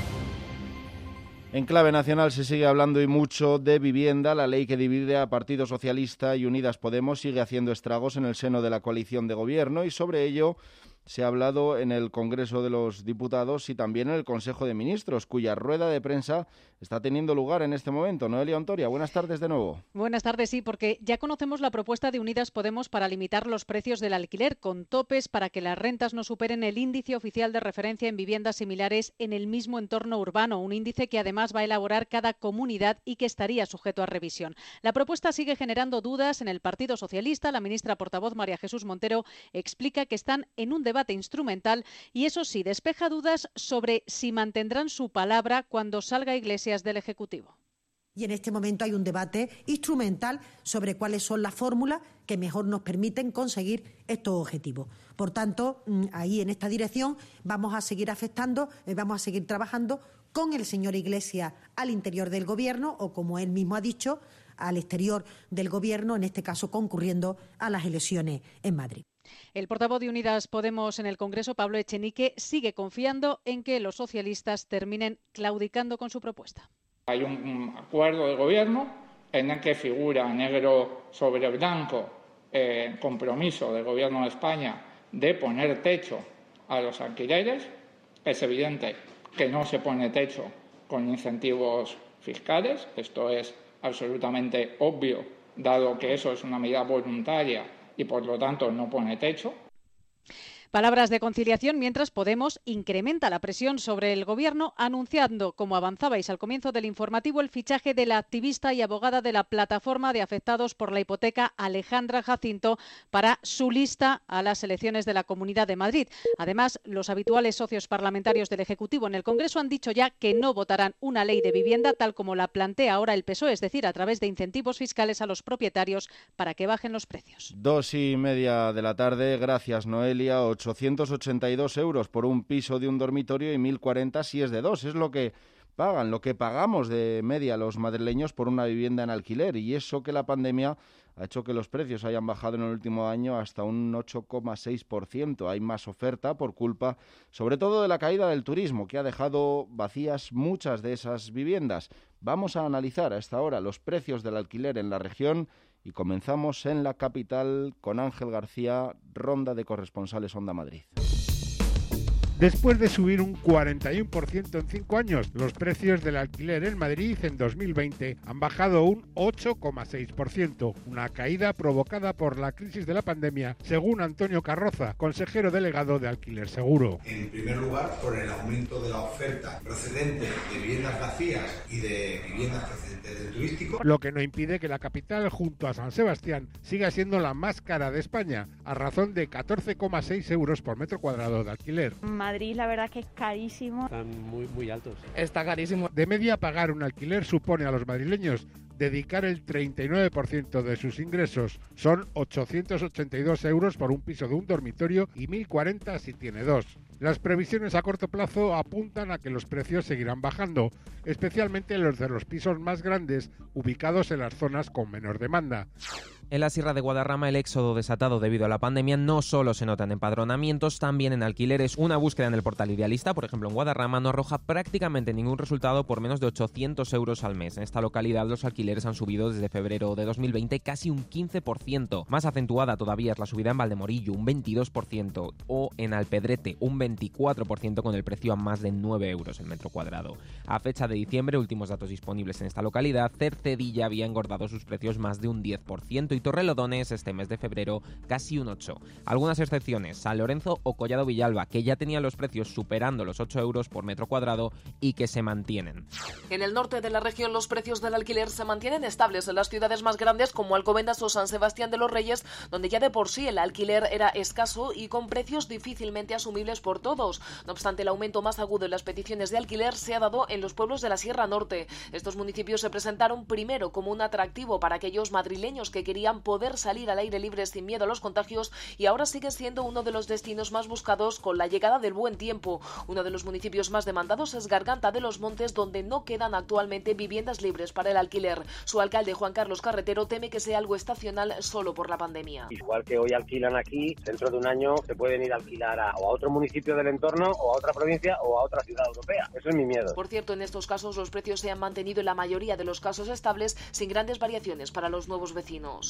En clave nacional se sigue hablando y mucho de vivienda. La ley que divide a Partido Socialista y Unidas Podemos sigue haciendo estragos en el seno de la coalición de gobierno y sobre ello se ha hablado en el Congreso de los Diputados y también en el Consejo de Ministros, cuya rueda de prensa está teniendo lugar en este momento. Noelia Ontoria, buenas tardes de nuevo. Buenas tardes, sí, porque ya conocemos la propuesta de Unidas Podemos para limitar los precios del alquiler, con topes para que las rentas no superen el índice oficial de referencia en viviendas similares en el mismo entorno urbano, un índice que además va a elaborar cada comunidad y que estaría sujeto a revisión. La propuesta sigue generando dudas en el Partido Socialista. La ministra portavoz María Jesús Montero explica que están en un debate instrumental y, eso sí, despeja dudas sobre si mantendrán su palabra cuando salga Iglesias del Ejecutivo. Y en este momento hay un debate instrumental sobre cuáles son las fórmulas que mejor nos permiten conseguir estos objetivos. Por tanto, ahí en esta dirección vamos a seguir afectando, vamos a seguir trabajando con el señor Iglesias al interior del Gobierno o, como él mismo ha dicho, al exterior del Gobierno, en este caso concurriendo a las elecciones en Madrid. El portavoz de Unidas Podemos en el Congreso, Pablo Echenique, sigue confiando en que los socialistas terminen claudicando con su propuesta. Hay un acuerdo de gobierno en el que figura negro sobre blanco el compromiso del Gobierno de España de poner techo a los alquileres. Es evidente que no se pone techo con incentivos fiscales. Esto es absolutamente obvio, dado que eso es una medida voluntaria y, por lo tanto, no pone techo. Palabras de conciliación mientras Podemos incrementa la presión sobre el Gobierno, anunciando, como avanzabais al comienzo del informativo, el fichaje de la activista y abogada de la Plataforma de Afectados por la Hipoteca, Alejandra Jacinto, para su lista a las elecciones de la Comunidad de Madrid. Además, los habituales socios parlamentarios del Ejecutivo en el Congreso han dicho ya que no votarán una ley de vivienda tal como la plantea ahora el P S O E, es decir, a través de incentivos fiscales a los propietarios para que bajen los precios. Dos y media de la tarde, gracias Noelia. ochocientos ochenta y dos euros por un piso de un dormitorio y mil cuarenta si es de dos. Es lo que pagan, lo que pagamos de media los madrileños por una vivienda en alquiler, y eso que la pandemia ha hecho que los precios hayan bajado en el último año hasta un ocho coma seis por ciento. Hay más oferta por culpa, sobre todo, de la caída del turismo, que ha dejado vacías muchas de esas viviendas. Vamos a analizar a esta hora los precios del alquiler en la región y comenzamos en la capital con Ángel García, ronda de corresponsales Onda Madrid. Después de subir un cuarenta y uno por ciento en cinco años, los precios del alquiler en Madrid en dos mil veinte han bajado un ocho coma seis por ciento, una caída provocada por la crisis de la pandemia, según Antonio Carroza, consejero delegado de Alquiler Seguro. En primer lugar, por el aumento de la oferta procedente de viviendas vacías y de viviendas procedentes del turístico. Lo que no impide que la capital, junto a San Sebastián, siga siendo la más cara de España, a razón de catorce coma seis euros por metro cuadrado de alquiler. Madrid, la verdad que es carísimo. Están muy, muy altos. Está carísimo. De media, pagar un alquiler supone a los madrileños dedicar el treinta y nueve por ciento de sus ingresos. Son ochocientos ochenta y dos euros por un piso de un dormitorio y mil cuarenta si tiene dos. Las previsiones a corto plazo apuntan a que los precios seguirán bajando, especialmente los de los pisos más grandes, ubicados en las zonas con menor demanda. En la Sierra de Guadarrama, el éxodo desatado debido a la pandemia no solo se nota en empadronamientos, también en alquileres. Una búsqueda en el portal Idealista, por ejemplo en Guadarrama, no arroja prácticamente ningún resultado por menos de ochocientos euros al mes. En esta localidad los alquileres han subido desde febrero de dos mil veinte casi un quince por ciento. Más acentuada todavía es la subida en Valdemorillo, un veintidós por ciento, o en Alpedrete, un veinticuatro por ciento, con el precio a más de nueve euros el metro cuadrado. A fecha de diciembre, últimos datos disponibles en esta localidad, Cercedilla había engordado sus precios más de un diez por ciento y Torrelodones este mes de febrero casi un ocho por ciento. Algunas excepciones, San Lorenzo o Collado Villalba, que ya tenían los precios superando los ocho euros por metro cuadrado y que se mantienen. En el norte de la región los precios del alquiler se mantienen estables en las ciudades más grandes como Alcobendas o San Sebastián de los Reyes, donde ya de por sí el alquiler era escaso y con precios difícilmente asumibles por todos. No obstante, el aumento más agudo en las peticiones de alquiler se ha dado en los pueblos de la Sierra Norte. Estos municipios se presentaron primero como un atractivo para aquellos madrileños que querían poder salir al aire libre sin miedo a los contagios, y ahora sigue siendo uno de los destinos más buscados con la llegada del buen tiempo. Uno de los municipios más demandados es Garganta de los Montes, donde no quedan actualmente viviendas libres para el alquiler. Su alcalde, Juan Carlos Carretero, teme que sea algo estacional solo por la pandemia. Igual que hoy alquilan aquí, dentro de un año se pueden ir a alquilar a, o a otro municipio del entorno, o a otra provincia, o a otra ciudad europea. Eso es mi miedo. Por cierto, en estos casos los precios se han mantenido en la mayoría de los casos estables, sin grandes variaciones para los nuevos vecinos.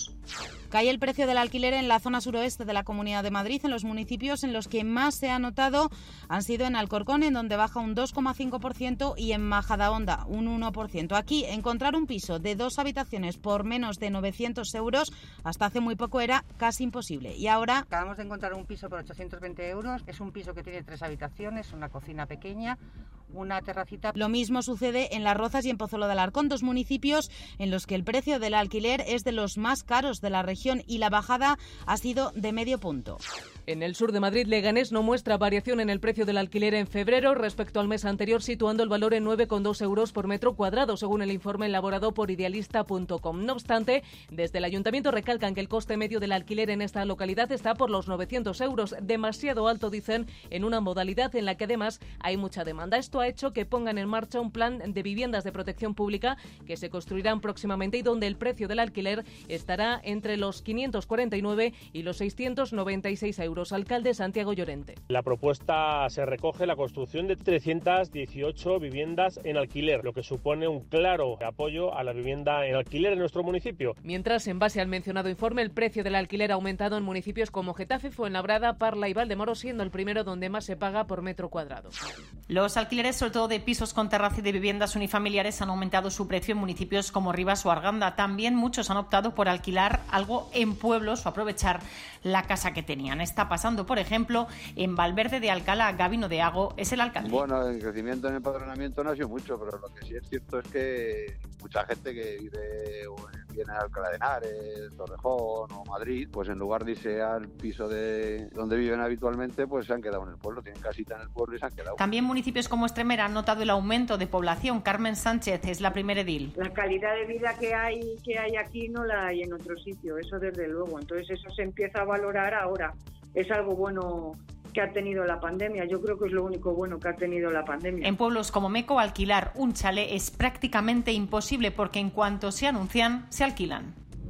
euros. Cae el precio del alquiler en la zona suroeste de la Comunidad de Madrid. En los municipios en los que más se ha notado han sido en Alcorcón, en donde baja un dos coma cinco por ciento, y en Majadahonda un uno por ciento. Aquí, encontrar un piso de dos habitaciones por menos de novecientos euros hasta hace muy poco era casi imposible. Y ahora acabamos de encontrar un piso por ochocientos veinte euros. Es un piso que tiene tres habitaciones, una cocina pequeña, una terracita. Lo mismo sucede en Las Rozas y en Pozuelo de Alarcón, dos municipios en los que el precio del alquiler es de los más caros de la región y la bajada ha sido de medio punto. En el sur de Madrid, Leganés no muestra variación en el precio del alquiler en febrero respecto al mes anterior, situando el valor en nueve coma dos euros por metro cuadrado, según el informe elaborado por idealista punto com. No obstante, desde el ayuntamiento recalcan que el coste medio del alquiler en esta localidad está por los novecientos euros, demasiado alto, dicen, en una modalidad en la que además hay mucha demanda. Esto ha hecho que pongan en marcha un plan de viviendas de protección pública que se construirán próximamente y donde el precio del alquiler estará entre los quinientos cuarenta y nueve y los seiscientos noventa y seis euros. Alcalde Santiago Llorente. La propuesta se recoge la construcción de trescientas dieciocho viviendas en alquiler, lo que supone un claro apoyo a la vivienda en alquiler en nuestro municipio. Mientras, en base al mencionado informe, el precio del alquiler ha aumentado en municipios como Getafe, Fuenlabrada, Parla y Valdemoro, siendo el primero donde más se paga por metro cuadrado. Los alquileres, sobre todo de pisos con terraza y de viviendas unifamiliares, han aumentado su precio en municipios como Rivas o Arganda. También muchos han optado por alquilar algo en pueblos o aprovechar la casa que tenían. Está pasando, por ejemplo, en Valverde de Alcalá. Gabino de Hago es el alcalde. Bueno, el crecimiento en el empadronamiento no ha sido mucho, pero lo que sí es cierto es que mucha gente que vive o viene a Alcalá de Henares, Torrejón o Madrid, pues en lugar de irse al piso de donde viven habitualmente, pues se han quedado en el pueblo, tienen casita en el pueblo y se han quedado. También municipios como Extremera han notado el aumento de población. Carmen Sánchez es la primera edil. La calidad de vida que hay, que hay aquí no la hay en otro sitio, eso desde luego. Entonces eso se empieza a valorar ahora. Es algo bueno que ha tenido la pandemia. Yo creo que es lo único bueno que ha tenido la pandemia. En pueblos como Meco, alquilar un chalet es prácticamente imposible porque en cuanto se anuncian, se alquilan.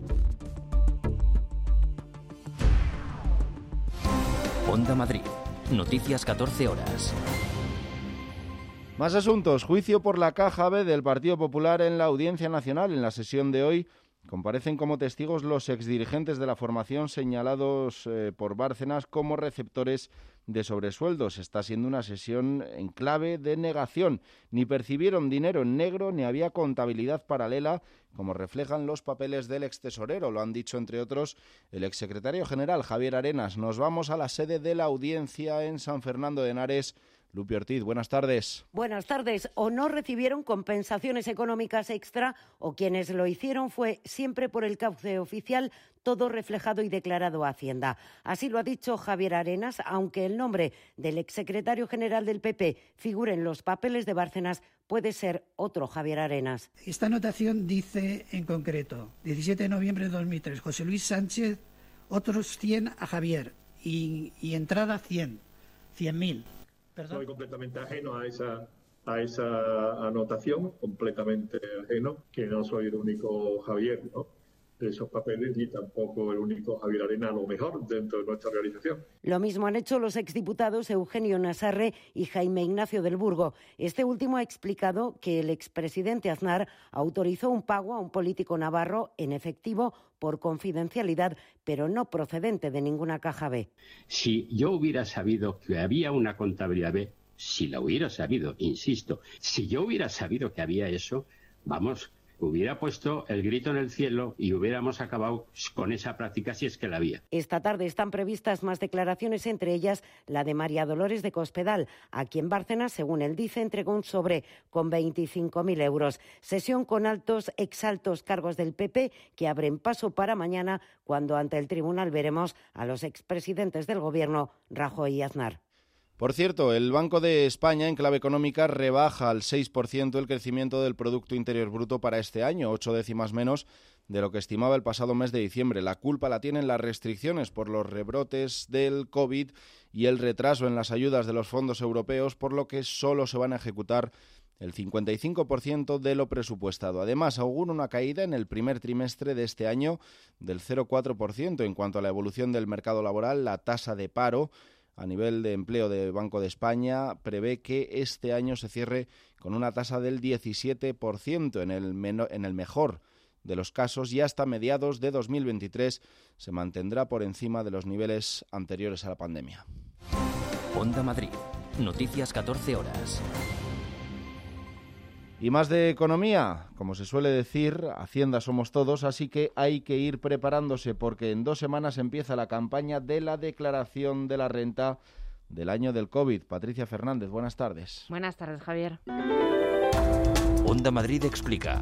Onda Madrid. Noticias catorce horas. Más asuntos. Juicio por la caja B del Partido Popular en la Audiencia Nacional. En la sesión de hoy comparecen como testigos los exdirigentes de la formación señalados eh, por Bárcenas como receptores de sobresueldos. Está siendo una sesión en clave de negación. Ni percibieron dinero en negro ni había contabilidad paralela, como reflejan los papeles del extesorero. Lo han dicho, entre otros, el exsecretario general Javier Arenas. Nos vamos a la sede de la audiencia en San Fernando de Henares. Lupi Ortiz, buenas tardes. Buenas tardes. O no recibieron compensaciones económicas extra o quienes lo hicieron fue siempre por el cauce oficial, todo reflejado y declarado a Hacienda. Así lo ha dicho Javier Arenas, aunque el nombre del exsecretario general del P P figure en los papeles de Bárcenas, puede ser otro Javier Arenas. Esta anotación dice en concreto, diecisiete de noviembre de dos mil tres, José Luis Sánchez, otros cien a Javier y, y entrada cien, cien mil. ¿Perdón? Soy completamente ajeno a esa, a esa anotación, completamente ajeno, que no soy el único Javier, ¿no?, de esos papeles, ni tampoco el único Javier Arenas, a lo mejor, dentro de nuestra organización. Lo mismo han hecho los exdiputados Eugenio Nassarre y Jaime Ignacio del Burgo. Este último ha explicado que el expresidente Aznar autorizó un pago a un político navarro en efectivo por confidencialidad, pero no procedente de ninguna caja B. Si yo hubiera sabido que había una contabilidad B, si la hubiera sabido, insisto, si yo hubiera sabido que había eso, vamos, hubiera puesto el grito en el cielo y hubiéramos acabado con esa práctica si es que la había. Esta tarde están previstas más declaraciones, entre ellas la de María Dolores de Cospedal, a quien Bárcenas, según él dice, entregó un sobre con veinticinco mil euros. Sesión con altos, exaltos cargos del P P que abren paso para mañana, cuando ante el tribunal veremos a los expresidentes del Gobierno, Rajoy y Aznar. Por cierto, el Banco de España, en clave económica, rebaja al seis por ciento el crecimiento del Producto Interior Bruto para este año, ocho décimas menos de lo que estimaba el pasado mes de diciembre. La culpa la tienen las restricciones por los rebrotes del COVID y el retraso en las ayudas de los fondos europeos, por lo que solo se van a ejecutar el cincuenta y cinco por ciento de lo presupuestado. Además, augura una caída en el primer trimestre de este año del cero coma cuatro por ciento. En cuanto a la evolución del mercado laboral, la tasa de paro a nivel de empleo del Banco de España prevé que este año se cierre con una tasa del diecisiete por ciento, en el, menor, en el mejor de los casos y hasta mediados de dos mil veintitrés se mantendrá por encima de los niveles anteriores a la pandemia. Onda Madrid. Noticias catorce horas. Y más de economía, como se suele decir, Hacienda somos todos, así que hay que ir preparándose porque en dos semanas empieza la campaña de la declaración de la renta del año del COVID. Patricia Fernández, buenas tardes. Buenas tardes, Javier. Onda Madrid explica.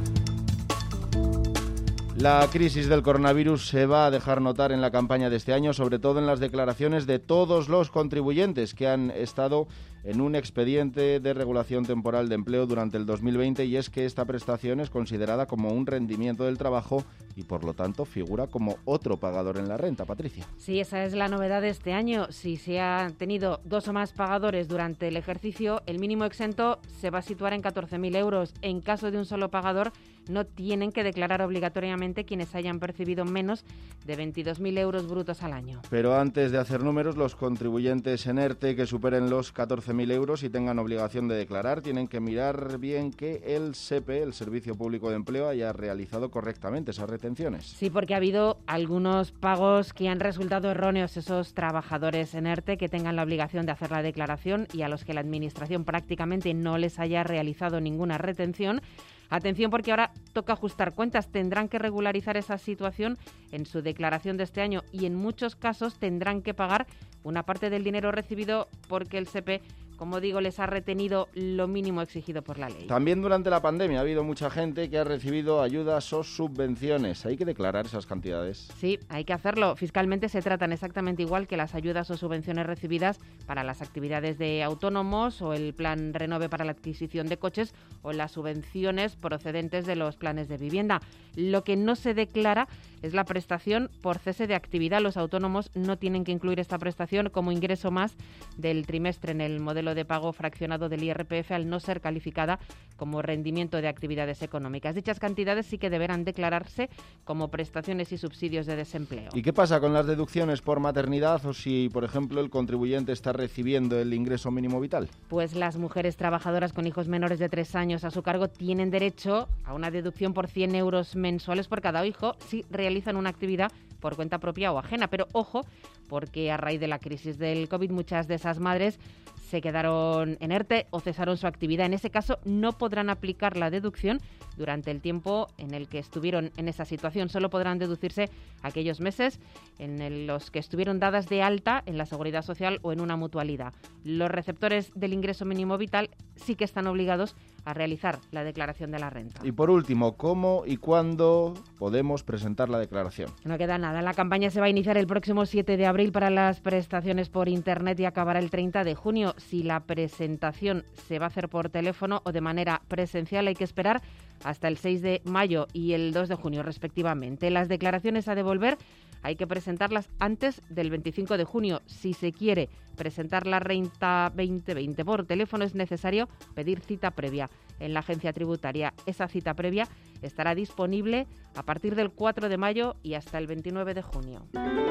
La crisis del coronavirus se va a dejar notar en la campaña de este año, sobre todo en las declaraciones de todos los contribuyentes que han estado en un expediente de regulación temporal de empleo durante el dos mil veinte, y es que esta prestación es considerada como un rendimiento del trabajo y por lo tanto figura como otro pagador en la renta. Patricia. Sí, esa es la novedad de este año. Si se han tenido dos o más pagadores durante el ejercicio, el mínimo exento se va a situar en catorce mil euros. En caso de un solo pagador, no tienen que declarar obligatoriamente quienes hayan percibido menos de veintidós mil euros brutos al año. Pero antes de hacer números, los contribuyentes en ERTE que superen los catorce mil euros y tengan obligación de declarar tienen que mirar bien que el S E P E, el Servicio Público de Empleo, haya realizado correctamente esas retenciones. Sí, porque ha habido algunos pagos que han resultado erróneos. Esos trabajadores en ERTE que tengan la obligación de hacer la declaración y a los que la Administración prácticamente no les haya realizado ninguna retención. Atención, porque ahora toca ajustar cuentas. Tendrán que regularizar esa situación en su declaración de este año y en muchos casos tendrán que pagar una parte del dinero recibido porque el S E P E, como digo, les ha retenido lo mínimo exigido por la ley. También durante la pandemia ha habido mucha gente que ha recibido ayudas o subvenciones. ¿Hay que declarar esas cantidades? Sí, hay que hacerlo. Fiscalmente se tratan exactamente igual que las ayudas o subvenciones recibidas para las actividades de autónomos o el plan Renove para la adquisición de coches o las subvenciones procedentes de los planes de vivienda. Lo que no se declara es la prestación por cese de actividad. Los autónomos no tienen que incluir esta prestación como ingreso más del trimestre en el modelo de pago fraccionado del I R P F al no ser calificada como rendimiento de actividades económicas. Dichas cantidades sí que deberán declararse como prestaciones y subsidios de desempleo. ¿Y qué pasa con las deducciones por maternidad o si, por ejemplo, el contribuyente está recibiendo el ingreso mínimo vital? Pues las mujeres trabajadoras con hijos menores de tres años a su cargo tienen derecho a una deducción por cien euros mensuales por cada hijo si realizan una actividad por cuenta propia o ajena. Pero ojo, porque a raíz de la crisis del COVID muchas de esas madres se quedaron en ERTE o cesaron su actividad. En ese caso no podrán aplicar la deducción durante el tiempo en el que estuvieron en esa situación. Solo podrán deducirse aquellos meses en los que estuvieron dadas de alta en la Seguridad Social o en una mutualidad. Los receptores del ingreso mínimo vital sí que están obligados a realizar la declaración de la renta. Y por último, ¿cómo y cuándo podemos presentar la declaración? No queda nada. La campaña se va a iniciar el próximo siete de abril para las prestaciones por Internet y acabará el treinta de junio. Si la presentación se va a hacer por teléfono o de manera presencial, hay que esperar hasta el seis de mayo y el dos de junio respectivamente. Las declaraciones a devolver hay que presentarlas antes del veinticinco de junio. Si se quiere presentar la renta veinte veinte por teléfono, es necesario pedir cita previa en la agencia tributaria. Esa cita previa estará disponible a partir del cuatro de mayo y hasta el veintinueve de junio.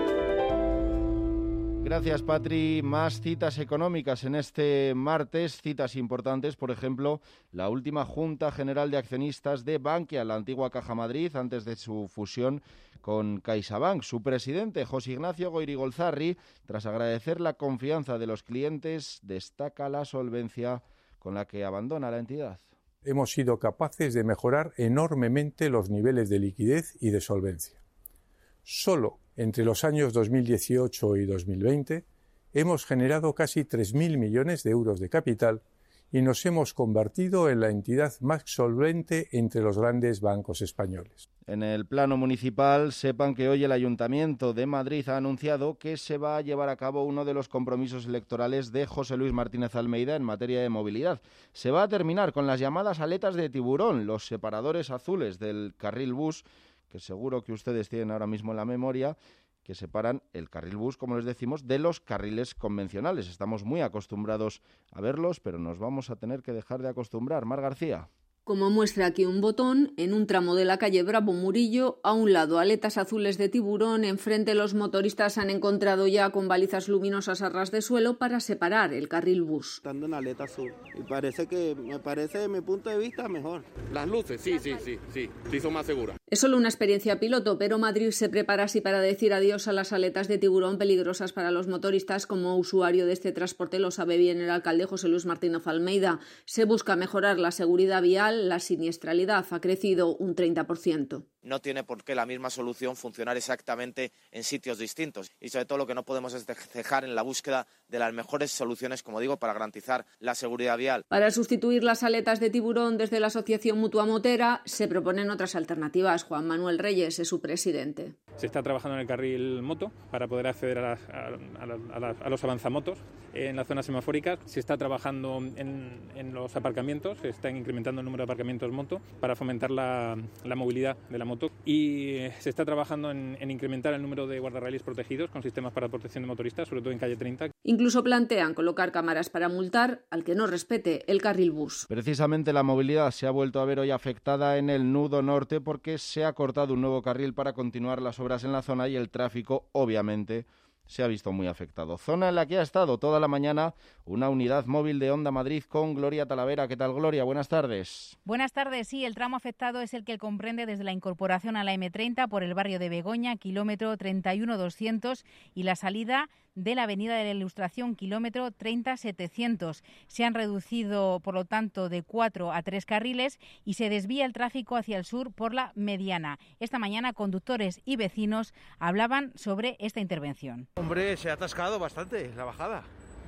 Gracias, Patri. Más citas económicas en este martes, citas importantes, por ejemplo, la última Junta General de Accionistas de Bankia, la antigua Caja Madrid, antes de su fusión con CaixaBank. Su presidente, José Ignacio Goirigolzarri, tras agradecer la confianza de los clientes, destaca la solvencia con la que abandona la entidad. Hemos sido capaces de mejorar enormemente los niveles de liquidez y de solvencia. Solo entre los años dos mil dieciocho y dos mil veinte hemos generado casi tres mil millones de euros de capital y nos hemos convertido en la entidad más solvente entre los grandes bancos españoles. En el plano municipal, sepan que hoy el Ayuntamiento de Madrid ha anunciado que se va a llevar a cabo uno de los compromisos electorales de José Luis Martínez Almeida en materia de movilidad. Se va a terminar con las llamadas aletas de tiburón, los separadores azules del carril bus, que seguro que ustedes tienen ahora mismo en la memoria, que separan el carril bus, como les decimos, de los carriles convencionales. Estamos muy acostumbrados a verlos, pero nos vamos a tener que dejar de acostumbrar. Mar García. Como muestra aquí un botón, en un tramo de la calle Bravo Murillo, a un lado aletas azules de tiburón, enfrente los motoristas han encontrado ya con balizas luminosas a ras de suelo para separar el carril bus. Estando en aleta azul, y parece que, me parece de mi punto de vista mejor. Las luces, sí, sí, sí, sí, sí son más seguras. Es solo una experiencia piloto, pero Madrid se prepara así para decir adiós a las aletas de tiburón peligrosas para los motoristas. Como usuario de este transporte lo sabe bien el alcalde José Luis Martínez Almeida. Se busca mejorar la seguridad vial. La siniestralidad ha crecido un treinta por ciento. No tiene por qué la misma solución funcionar exactamente en sitios distintos. Y sobre todo lo que no podemos es cejar en la búsqueda de las mejores soluciones, como digo, para garantizar la seguridad vial. Para sustituir las aletas de tiburón, desde la Asociación Mutua Motera se proponen otras alternativas. Juan Manuel Reyes es su presidente. Se está trabajando en el carril moto para poder acceder a, la, a, la, a, la, a los avanzamotos en las zonas semafóricas. Se está trabajando en, en los aparcamientos, se está incrementando el número de aparcamientos moto para fomentar la, la movilidad de la moto, y se está trabajando en, en incrementar el número de guardarraíles protegidos con sistemas para protección de motoristas, sobre todo en calle treinta. Incluso plantean colocar cámaras para multar al que no respete el carril bus. Precisamente la movilidad se ha vuelto a ver hoy afectada en el nudo norte porque se ha cortado un nuevo carril para continuar las obras en la zona y el tráfico, obviamente, se ha visto muy afectado. Zona en la que ha estado toda la mañana una unidad móvil de Onda Madrid con Gloria Talavera. ¿Qué tal, Gloria? Buenas tardes. Buenas tardes. Sí, el tramo afectado es el que comprende desde la incorporación a la eme treinta por el barrio de Begoña, kilómetro treinta y uno doscientos, y la salida de la Avenida de la Ilustración, kilómetro treinta setecientos. Se han reducido, por lo tanto, de cuatro a tres carriles y se desvía el tráfico hacia el sur por la Mediana. Esta mañana, conductores y vecinos hablaban sobre esta intervención. Hombre, se ha atascado bastante la bajada.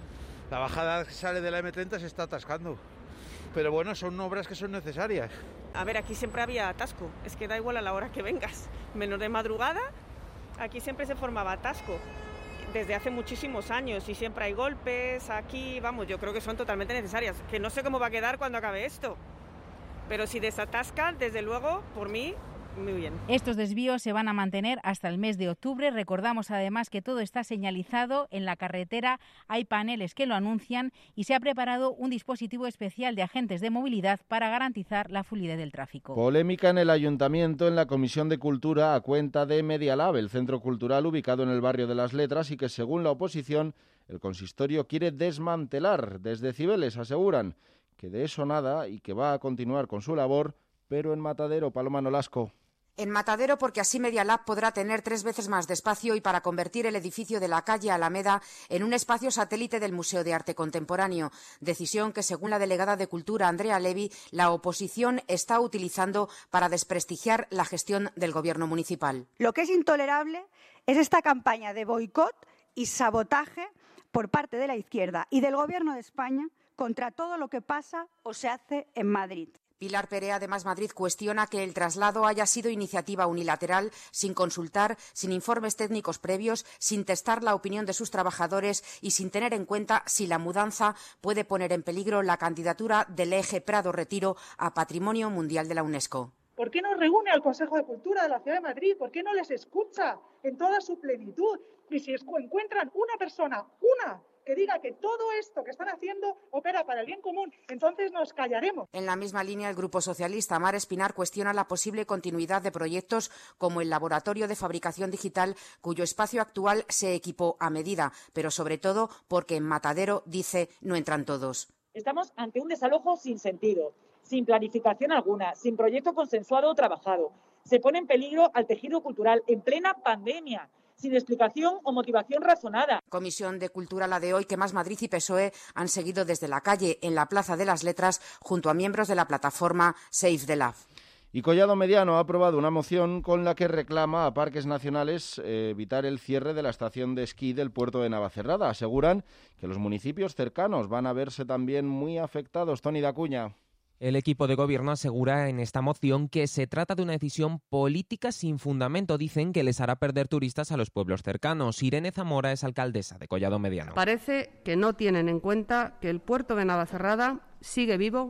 La bajada que sale de la eme treinta se está atascando. Pero bueno, son obras que son necesarias. A ver, aquí siempre había atasco. Es que da igual a la hora que vengas. Menos de madrugada, aquí siempre se formaba atasco. Desde hace muchísimos años y siempre hay golpes aquí, vamos, yo creo que son totalmente necesarias. Que no sé cómo va a quedar cuando acabe esto. Pero si desatascan, desde luego, por mí, muy bien. Estos desvíos se van a mantener hasta el mes de octubre. Recordamos además que todo está señalizado en la carretera, hay paneles que lo anuncian y se ha preparado un dispositivo especial de agentes de movilidad para garantizar la fluidez del tráfico. Polémica en el Ayuntamiento en la Comisión de Cultura a cuenta de Medialab, el centro cultural ubicado en el barrio de Las Letras y que, según la oposición, el consistorio quiere desmantelar. Desde Cibeles aseguran que de eso nada y que va a continuar con su labor, pero en Matadero. Paloma Nolasco. En Matadero, porque así Medialab podrá tener tres veces más de espacio y para convertir el edificio de la calle Alameda en un espacio satélite del Museo de Arte Contemporáneo. Decisión que, según la delegada de Cultura, Andrea Levy, la oposición está utilizando para desprestigiar la gestión del Gobierno municipal. Lo que es intolerable es esta campaña de boicot y sabotaje por parte de la izquierda y del Gobierno de España contra todo lo que pasa o se hace en Madrid. Pilar Perea de Más Madrid cuestiona que el traslado haya sido iniciativa unilateral, sin consultar, sin informes técnicos previos, sin testar la opinión de sus trabajadores y sin tener en cuenta si la mudanza puede poner en peligro la candidatura del eje Prado-Retiro a Patrimonio Mundial de la UNESCO. ¿Por qué no reúne al Consejo de Cultura de la Ciudad de Madrid? ¿Por qué no les escucha en toda su plenitud? Y si encuentran una persona, una, que diga que todo esto que están haciendo opera para el bien común, entonces nos callaremos. En la misma línea, el Grupo Socialista, Mar Espinar, cuestiona la posible continuidad de proyectos como el Laboratorio de Fabricación Digital, cuyo espacio actual se equipó a medida, pero sobre todo porque en Matadero, dice, no entran todos. Estamos ante un desalojo sin sentido, sin planificación alguna, sin proyecto consensuado o trabajado. Se pone en peligro al tejido cultural en plena pandemia, sin explicación o motivación razonada. Comisión de Cultura, la de hoy, que Más Madrid y P S O E han seguido desde la calle, en la Plaza de las Letras, junto a miembros de la plataforma Save the Lab. Y Collado Mediano ha aprobado una moción con la que reclama a Parques Nacionales eh, evitar el cierre de la estación de esquí del puerto de Navacerrada. Aseguran que los municipios cercanos van a verse también muy afectados. Toni Dacuña. El equipo de gobierno asegura en esta moción que se trata de una decisión política sin fundamento. Dicen que les hará perder turistas a los pueblos cercanos. Irene Zamora es alcaldesa de Collado Mediano. Parece que no tienen en cuenta que el puerto de Navacerrada sigue vivo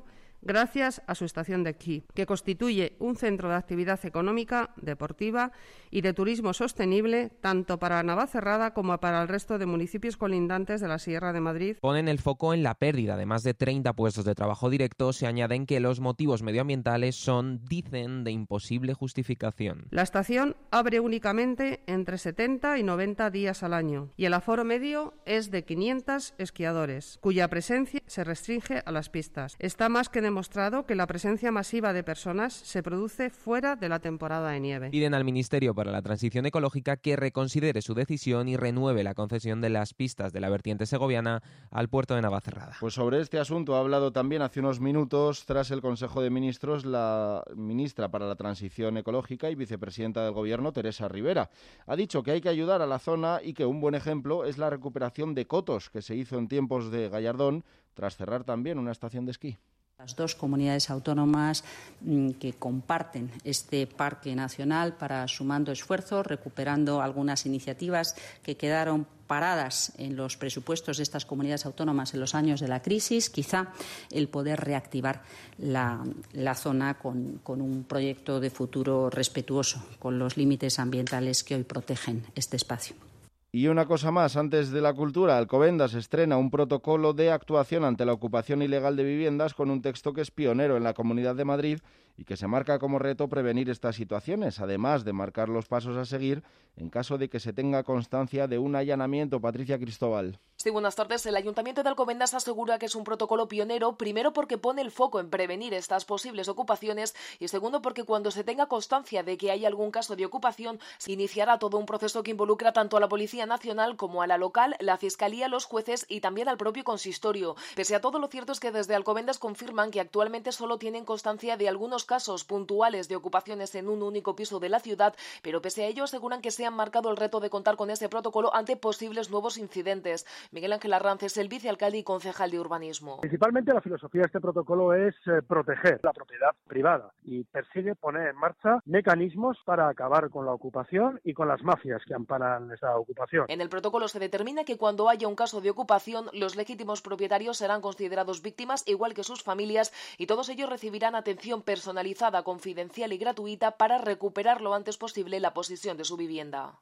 gracias a su estación de esquí, que constituye un centro de actividad económica, deportiva y de turismo sostenible tanto para Navacerrada como para el resto de municipios colindantes de la Sierra de Madrid. Ponen el foco en la pérdida de más de treinta puestos de trabajo directo. Se añaden que los motivos medioambientales son, dicen, de imposible justificación. La estación abre únicamente entre setenta y noventa días al año y el aforo medio es de quinientos esquiadores, cuya presencia se restringe a las pistas. Está más que demostrado que la presencia masiva de personas se produce fuera de la temporada de nieve. Piden al Ministerio para la Transición Ecológica que reconsidere su decisión y renueve la concesión de las pistas de la vertiente segoviana al puerto de Navacerrada. Pues sobre este asunto ha hablado también hace unos minutos, tras el Consejo de Ministros, la ministra para la Transición Ecológica y vicepresidenta del Gobierno, Teresa Rivera. Ha dicho que hay que ayudar a la zona y que un buen ejemplo es la recuperación de Cotos, que se hizo en tiempos de Gallardón, tras cerrar también una estación de esquí. Las dos comunidades autónomas mmm, que comparten este parque nacional para sumando esfuerzos, recuperando algunas iniciativas que quedaron paradas en los presupuestos de estas comunidades autónomas en los años de la crisis, quizá el poder reactivar la, la zona con, con un proyecto de futuro respetuoso con los límites ambientales que hoy protegen este espacio. Y una cosa más, antes de la cultura, Alcobendas estrena un protocolo de actuación ante la ocupación ilegal de viviendas con un texto que es pionero en la Comunidad de Madrid y que se marca como reto prevenir estas situaciones, además de marcar los pasos a seguir en caso de que se tenga constancia de un allanamiento. Patricia Cristóbal. Sí, buenas tardes. El Ayuntamiento de Alcobendas asegura que es un protocolo pionero, primero porque pone el foco en prevenir estas posibles ocupaciones y segundo porque cuando se tenga constancia de que hay algún caso de ocupación, se iniciará todo un proceso que involucra tanto a la Policía Nacional como a la local, la Fiscalía, los jueces y también al propio consistorio. Pese a todo, lo cierto es que desde Alcobendas confirman que actualmente solo tienen constancia de algunos casos puntuales de ocupaciones en un único piso de la ciudad, pero pese a ello aseguran que se han marcado el reto de contar con este protocolo ante posibles nuevos incidentes. Miguel Ángel Arranz es el vicealcalde y concejal de urbanismo. Principalmente la filosofía de este protocolo es eh, proteger la propiedad privada y persigue poner en marcha mecanismos para acabar con la ocupación y con las mafias que amparan esa ocupación. En el protocolo se determina que cuando haya un caso de ocupación, los legítimos propietarios serán considerados víctimas igual que sus familias y todos ellos recibirán atención personalizada, confidencial y gratuita para recuperar lo antes posible la posesión de su vivienda.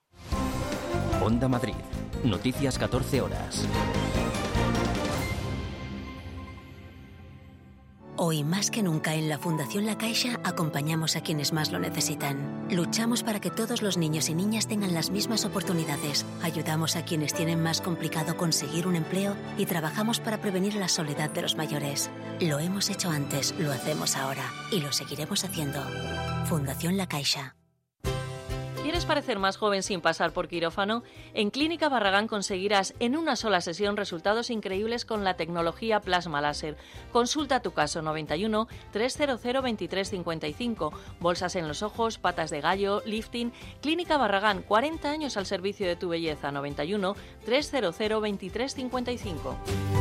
Onda Madrid. Noticias catorce horas. Hoy más que nunca en la Fundación La Caixa acompañamos a quienes más lo necesitan. Luchamos para que todos los niños y niñas tengan las mismas oportunidades. Ayudamos a quienes tienen más complicado conseguir un empleo y trabajamos para prevenir la soledad de los mayores. Lo hemos hecho antes, lo hacemos ahora y lo seguiremos haciendo. Fundación La Caixa. ¿Quieres parecer más joven sin pasar por quirófano? En Clínica Barragán conseguirás en una sola sesión resultados increíbles con la tecnología plasma láser. Consulta tu caso noventa y uno, trescientos veintitrés cincuenta y cinco. Bolsas en los ojos, patas de gallo, lifting. Clínica Barragán, cuarenta años al servicio de tu belleza. noventa y uno, trescientos veintitrés cincuenta y cinco.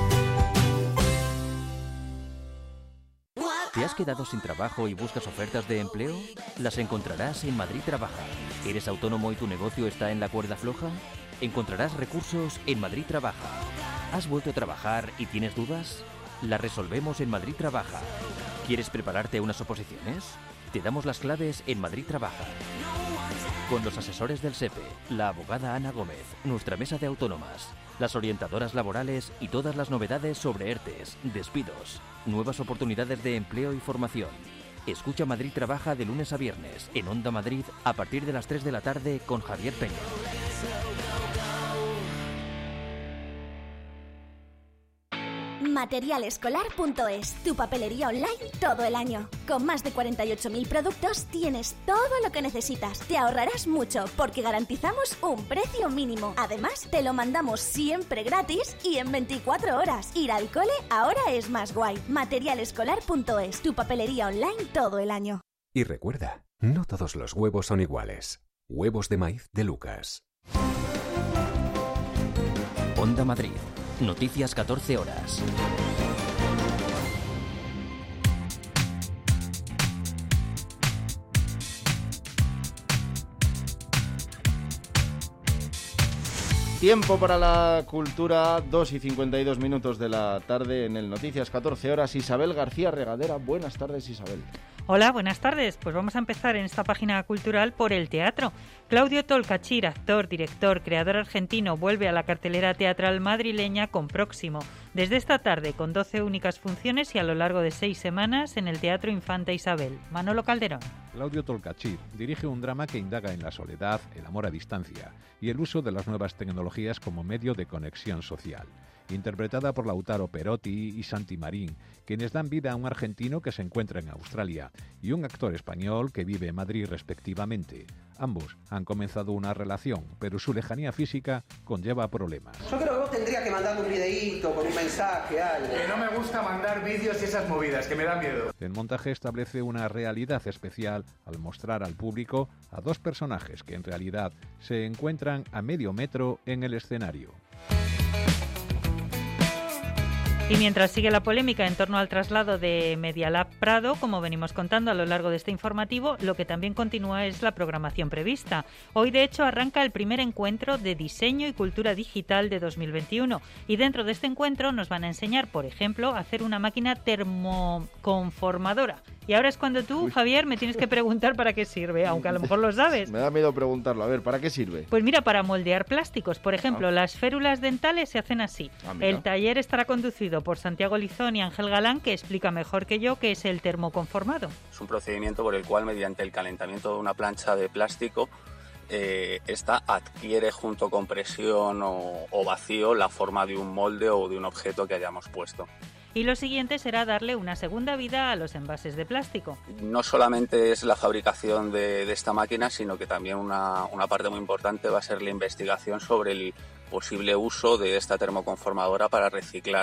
¿Te has quedado sin trabajo y buscas ofertas de empleo? Las encontrarás en Madrid Trabaja. ¿Eres autónomo y tu negocio está en la cuerda floja? Encontrarás recursos en Madrid Trabaja. ¿Has vuelto a trabajar y tienes dudas? Las resolvemos en Madrid Trabaja. ¿Quieres prepararte a unas oposiciones? Te damos las claves en Madrid Trabaja. Con los asesores del SEPE, la abogada Ana Gómez, nuestra mesa de autónomas, las orientadoras laborales y todas las novedades sobre ERTES, despidos, nuevas oportunidades de empleo y formación. Escucha Madrid Trabaja de lunes a viernes en Onda Madrid a partir de las tres de la tarde con Javier Peña. material escolar punto es, tu papelería online todo el año. Con más de cuarenta y ocho mil productos tienes todo lo que necesitas. Te ahorrarás mucho porque garantizamos un precio mínimo. Además, te lo mandamos siempre gratis y en veinticuatro horas. Ir al cole ahora es más guay. material escolar punto es, tu papelería online todo el año. Y recuerda, no todos los huevos son iguales. Huevos de maíz de Lucas. Onda Madrid. Noticias catorce horas. Tiempo para la cultura, dos y cincuenta y dos minutos de la tarde en el Noticias, catorce horas. Isabel García Regadera, buenas tardes, Isabel. Hola, buenas tardes. Pues vamos a empezar en esta página cultural por el teatro. Claudio Tolcachir, actor, director, creador argentino, vuelve a la cartelera teatral madrileña con Próximo. Desde esta tarde, con doce únicas funciones y a lo largo de seis semanas en el Teatro Infanta Isabel. Manolo Calderón. Claudio Tolcachir dirige un drama que indaga en la soledad, el amor a distancia y el uso de las nuevas tecnologías como medio de conexión social. Interpretada por Lautaro Perotti y Santi Marín, quienes dan vida a un argentino que se encuentra en Australia y un actor español que vive en Madrid respectivamente. Ambos han comenzado una relación, pero su lejanía física conlleva problemas. Yo creo que vos tendrías que mandarle un videíto con un mensaje, algo. Que no me gusta mandar vídeos y esas movidas, que me da miedo. El montaje establece una realidad especial al mostrar al público a dos personajes que en realidad se encuentran a medio metro en el escenario. Y mientras sigue la polémica en torno al traslado de Medialab Prado, como venimos contando a lo largo de este informativo, lo que también continúa es la programación prevista. Hoy, de hecho, arranca el primer encuentro de diseño y cultura digital de dos mil veintiuno. Y dentro de este encuentro nos van a enseñar, por ejemplo, a hacer una máquina termoconformadora. Y ahora es cuando tú, Uy. Javier, me tienes que preguntar para qué sirve, aunque a lo mejor lo sabes. Me da miedo preguntarlo. A ver, ¿para qué sirve? Pues mira, para moldear plásticos. Por ejemplo, ah. las férulas dentales se hacen así. Ah, el taller estará conducido por Santiago Lizón y Ángel Galán, que explica mejor que yo qué es el termoconformado. Es un procedimiento por el cual, mediante el calentamiento de una plancha de plástico, eh, esta adquiere junto con presión o, o vacío la forma de un molde o de un objeto que hayamos puesto. Y lo siguiente será darle una segunda vida a los envases de plástico. No solamente es la fabricación de, de esta máquina, sino que también una, una parte muy importante va a ser la investigación sobre el posible uso de esta termoconformadora para reciclar.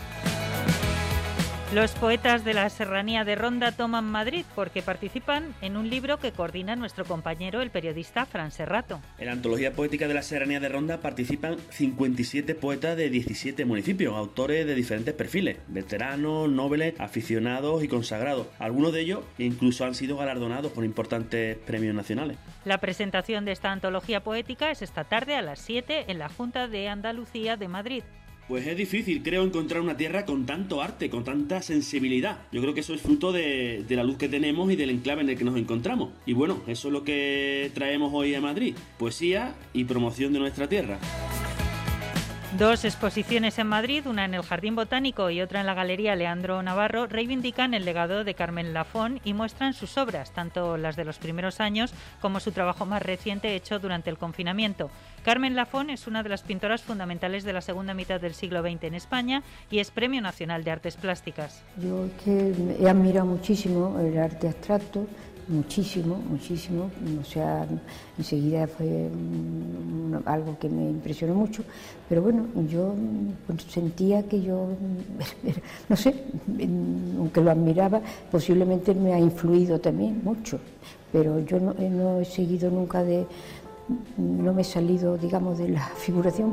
Los poetas de la Serranía de Ronda toman Madrid porque participan en un libro que coordina nuestro compañero, el periodista Fran Serrato. En la antología poética de la Serranía de Ronda participan cincuenta y siete poetas de diecisiete municipios, autores de diferentes perfiles, veteranos, nobles, aficionados y consagrados. Algunos de ellos incluso han sido galardonados por importantes premios nacionales. La presentación de esta antología poética es esta tarde a las siete en la Junta de Andalucía de Madrid. Pues es difícil, creo, encontrar una tierra con tanto arte, con tanta sensibilidad. Yo creo que eso es fruto de, de la luz que tenemos y del enclave en el que nos encontramos. Y bueno, eso es lo que traemos hoy a Madrid, poesía y promoción de nuestra tierra. Dos exposiciones en Madrid, una en el Jardín Botánico y otra en la Galería Leandro Navarro, reivindican el legado de Carmen Lafón y muestran sus obras, tanto las de los primeros años como su trabajo más reciente hecho durante el confinamiento. Carmen Lafón es una de las pintoras fundamentales de la segunda mitad del siglo veinte en España y es Premio Nacional de Artes Plásticas. Yo es que he admirado muchísimo el arte abstracto, muchísimo, muchísimo, o sea, enseguida fue un, algo que me impresionó mucho, pero bueno, yo pues, sentía que yo, no sé, aunque lo admiraba, posiblemente me ha influido también mucho, pero yo no, no he seguido nunca de, no me he salido, digamos, de la figuración.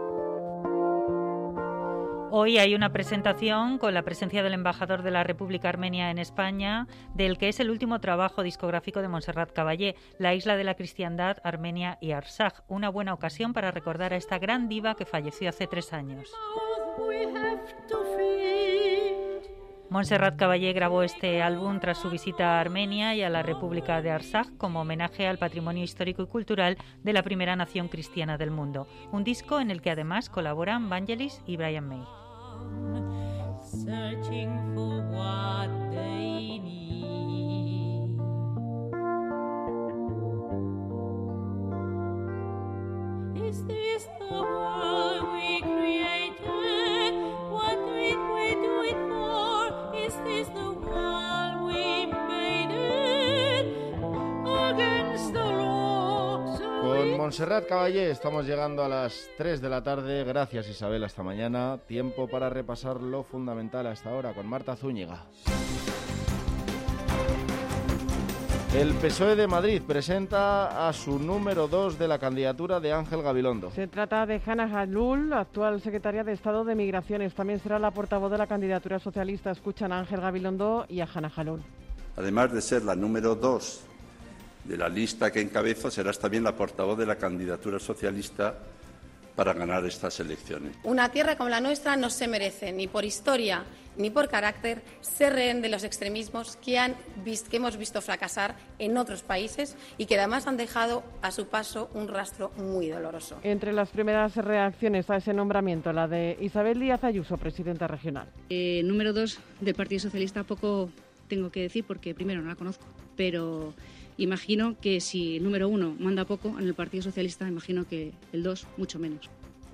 Hoy hay una presentación con la presencia del embajador de la República Armenia en España, del que es el último trabajo discográfico de Montserrat Caballé, La isla de la cristiandad, Armenia y Arsaj. Una buena ocasión para recordar a esta gran diva que falleció hace tres años. Montserrat Caballé grabó este álbum tras su visita a Armenia y a la República de Arsaj como homenaje al patrimonio histórico y cultural de la primera nación cristiana del mundo. Un disco en el que además colaboran Vangelis y Brian May. Searching for what they need. Is this the world we created? What did we do it for? Is this the world we made it? Against the law. Con Montserrat Caballé estamos llegando a las tres de la tarde. Gracias, Isabel, hasta mañana. Tiempo para repasar lo fundamental a esta hora con Marta Zúñiga. El P S O E de Madrid presenta a su número dos de la candidatura de Ángel Gabilondo. Se trata de Hanna Jalul, actual secretaria de Estado de Migraciones. También será la portavoz de la candidatura socialista. Escuchan a Ángel Gabilondo y a Hanna Jalul. Además de ser la número dos de la lista que encabezo, serás también la portavoz de la candidatura socialista para ganar estas elecciones. Una tierra como la nuestra no se merece, ni por historia ni por carácter, ser rehén de los extremismos que, han visto, que hemos visto fracasar en otros países y que además han dejado a su paso un rastro muy doloroso. Entre las primeras reacciones a ese nombramiento, la de Isabel Díaz Ayuso, presidenta regional. Eh, número dos del Partido Socialista, poco tengo que decir porque primero no la conozco, pero imagino que si el número uno manda poco en el Partido Socialista, imagino que el dos mucho menos.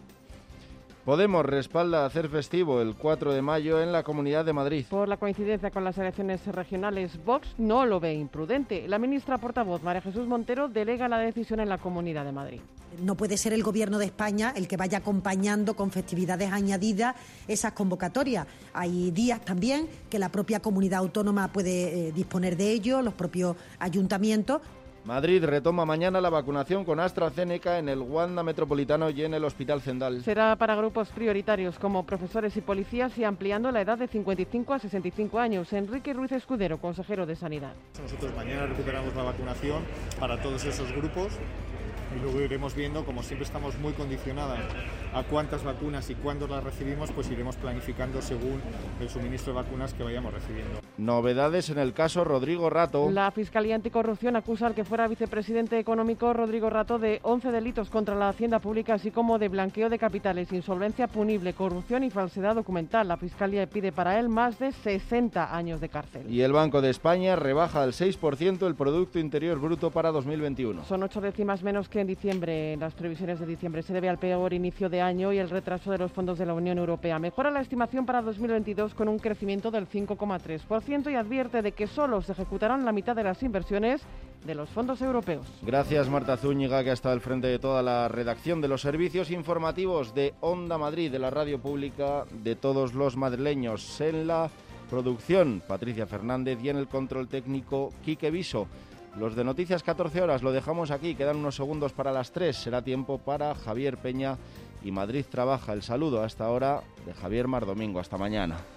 Podemos respalda hacer festivo el cuatro de mayo en la Comunidad de Madrid. Por la coincidencia con las elecciones regionales, Vox no lo ve imprudente. La ministra portavoz, María Jesús Montero, delega la decisión en la Comunidad de Madrid. No puede ser el Gobierno de España el que vaya acompañando con festividades añadidas esas convocatorias. Hay días también que la propia comunidad autónoma puede eh, disponer de ello, los propios ayuntamientos. Madrid retoma mañana la vacunación con AstraZeneca en el Wanda Metropolitano y en el Hospital Zendal. Será para grupos prioritarios como profesores y policías y ampliando la edad de cincuenta y cinco a sesenta y cinco años. Enrique Ruiz Escudero, consejero de Sanidad. Nosotros mañana recuperamos la vacunación para todos esos grupos y luego iremos viendo, como siempre estamos muy condicionadas a cuántas vacunas y cuándo las recibimos, pues iremos planificando según el suministro de vacunas que vayamos recibiendo. Novedades en el caso Rodrigo Rato. La Fiscalía Anticorrupción acusa al que fuera vicepresidente económico Rodrigo Rato de once delitos contra la hacienda pública, así como de blanqueo de capitales, insolvencia punible, corrupción y falsedad documental. La Fiscalía pide para él más de sesenta años de cárcel. Y el Banco de España rebaja al seis por ciento el Producto Interior Bruto para dos mil veintiuno. Son ocho décimas menos que en diciembre. En las previsiones de diciembre se debe al peor inicio de año y el retraso de los fondos de la Unión Europea. Mejora la estimación para dos mil veintidós con un crecimiento del cinco coma tres por ciento y advierte de que solo se ejecutarán la mitad de las inversiones de los fondos europeos. Gracias, Marta Zúñiga, que ha estado al frente de toda la redacción de los servicios informativos de Onda Madrid, de la radio pública de todos los madrileños. En la producción, Patricia Fernández, y en el control técnico, Quique Viso. Los de Noticias catorce horas lo dejamos aquí, quedan unos segundos para las tres, será tiempo para Javier Peña y Madrid Trabaja. El saludo a esta hora de Javier Mar Domingo, hasta mañana.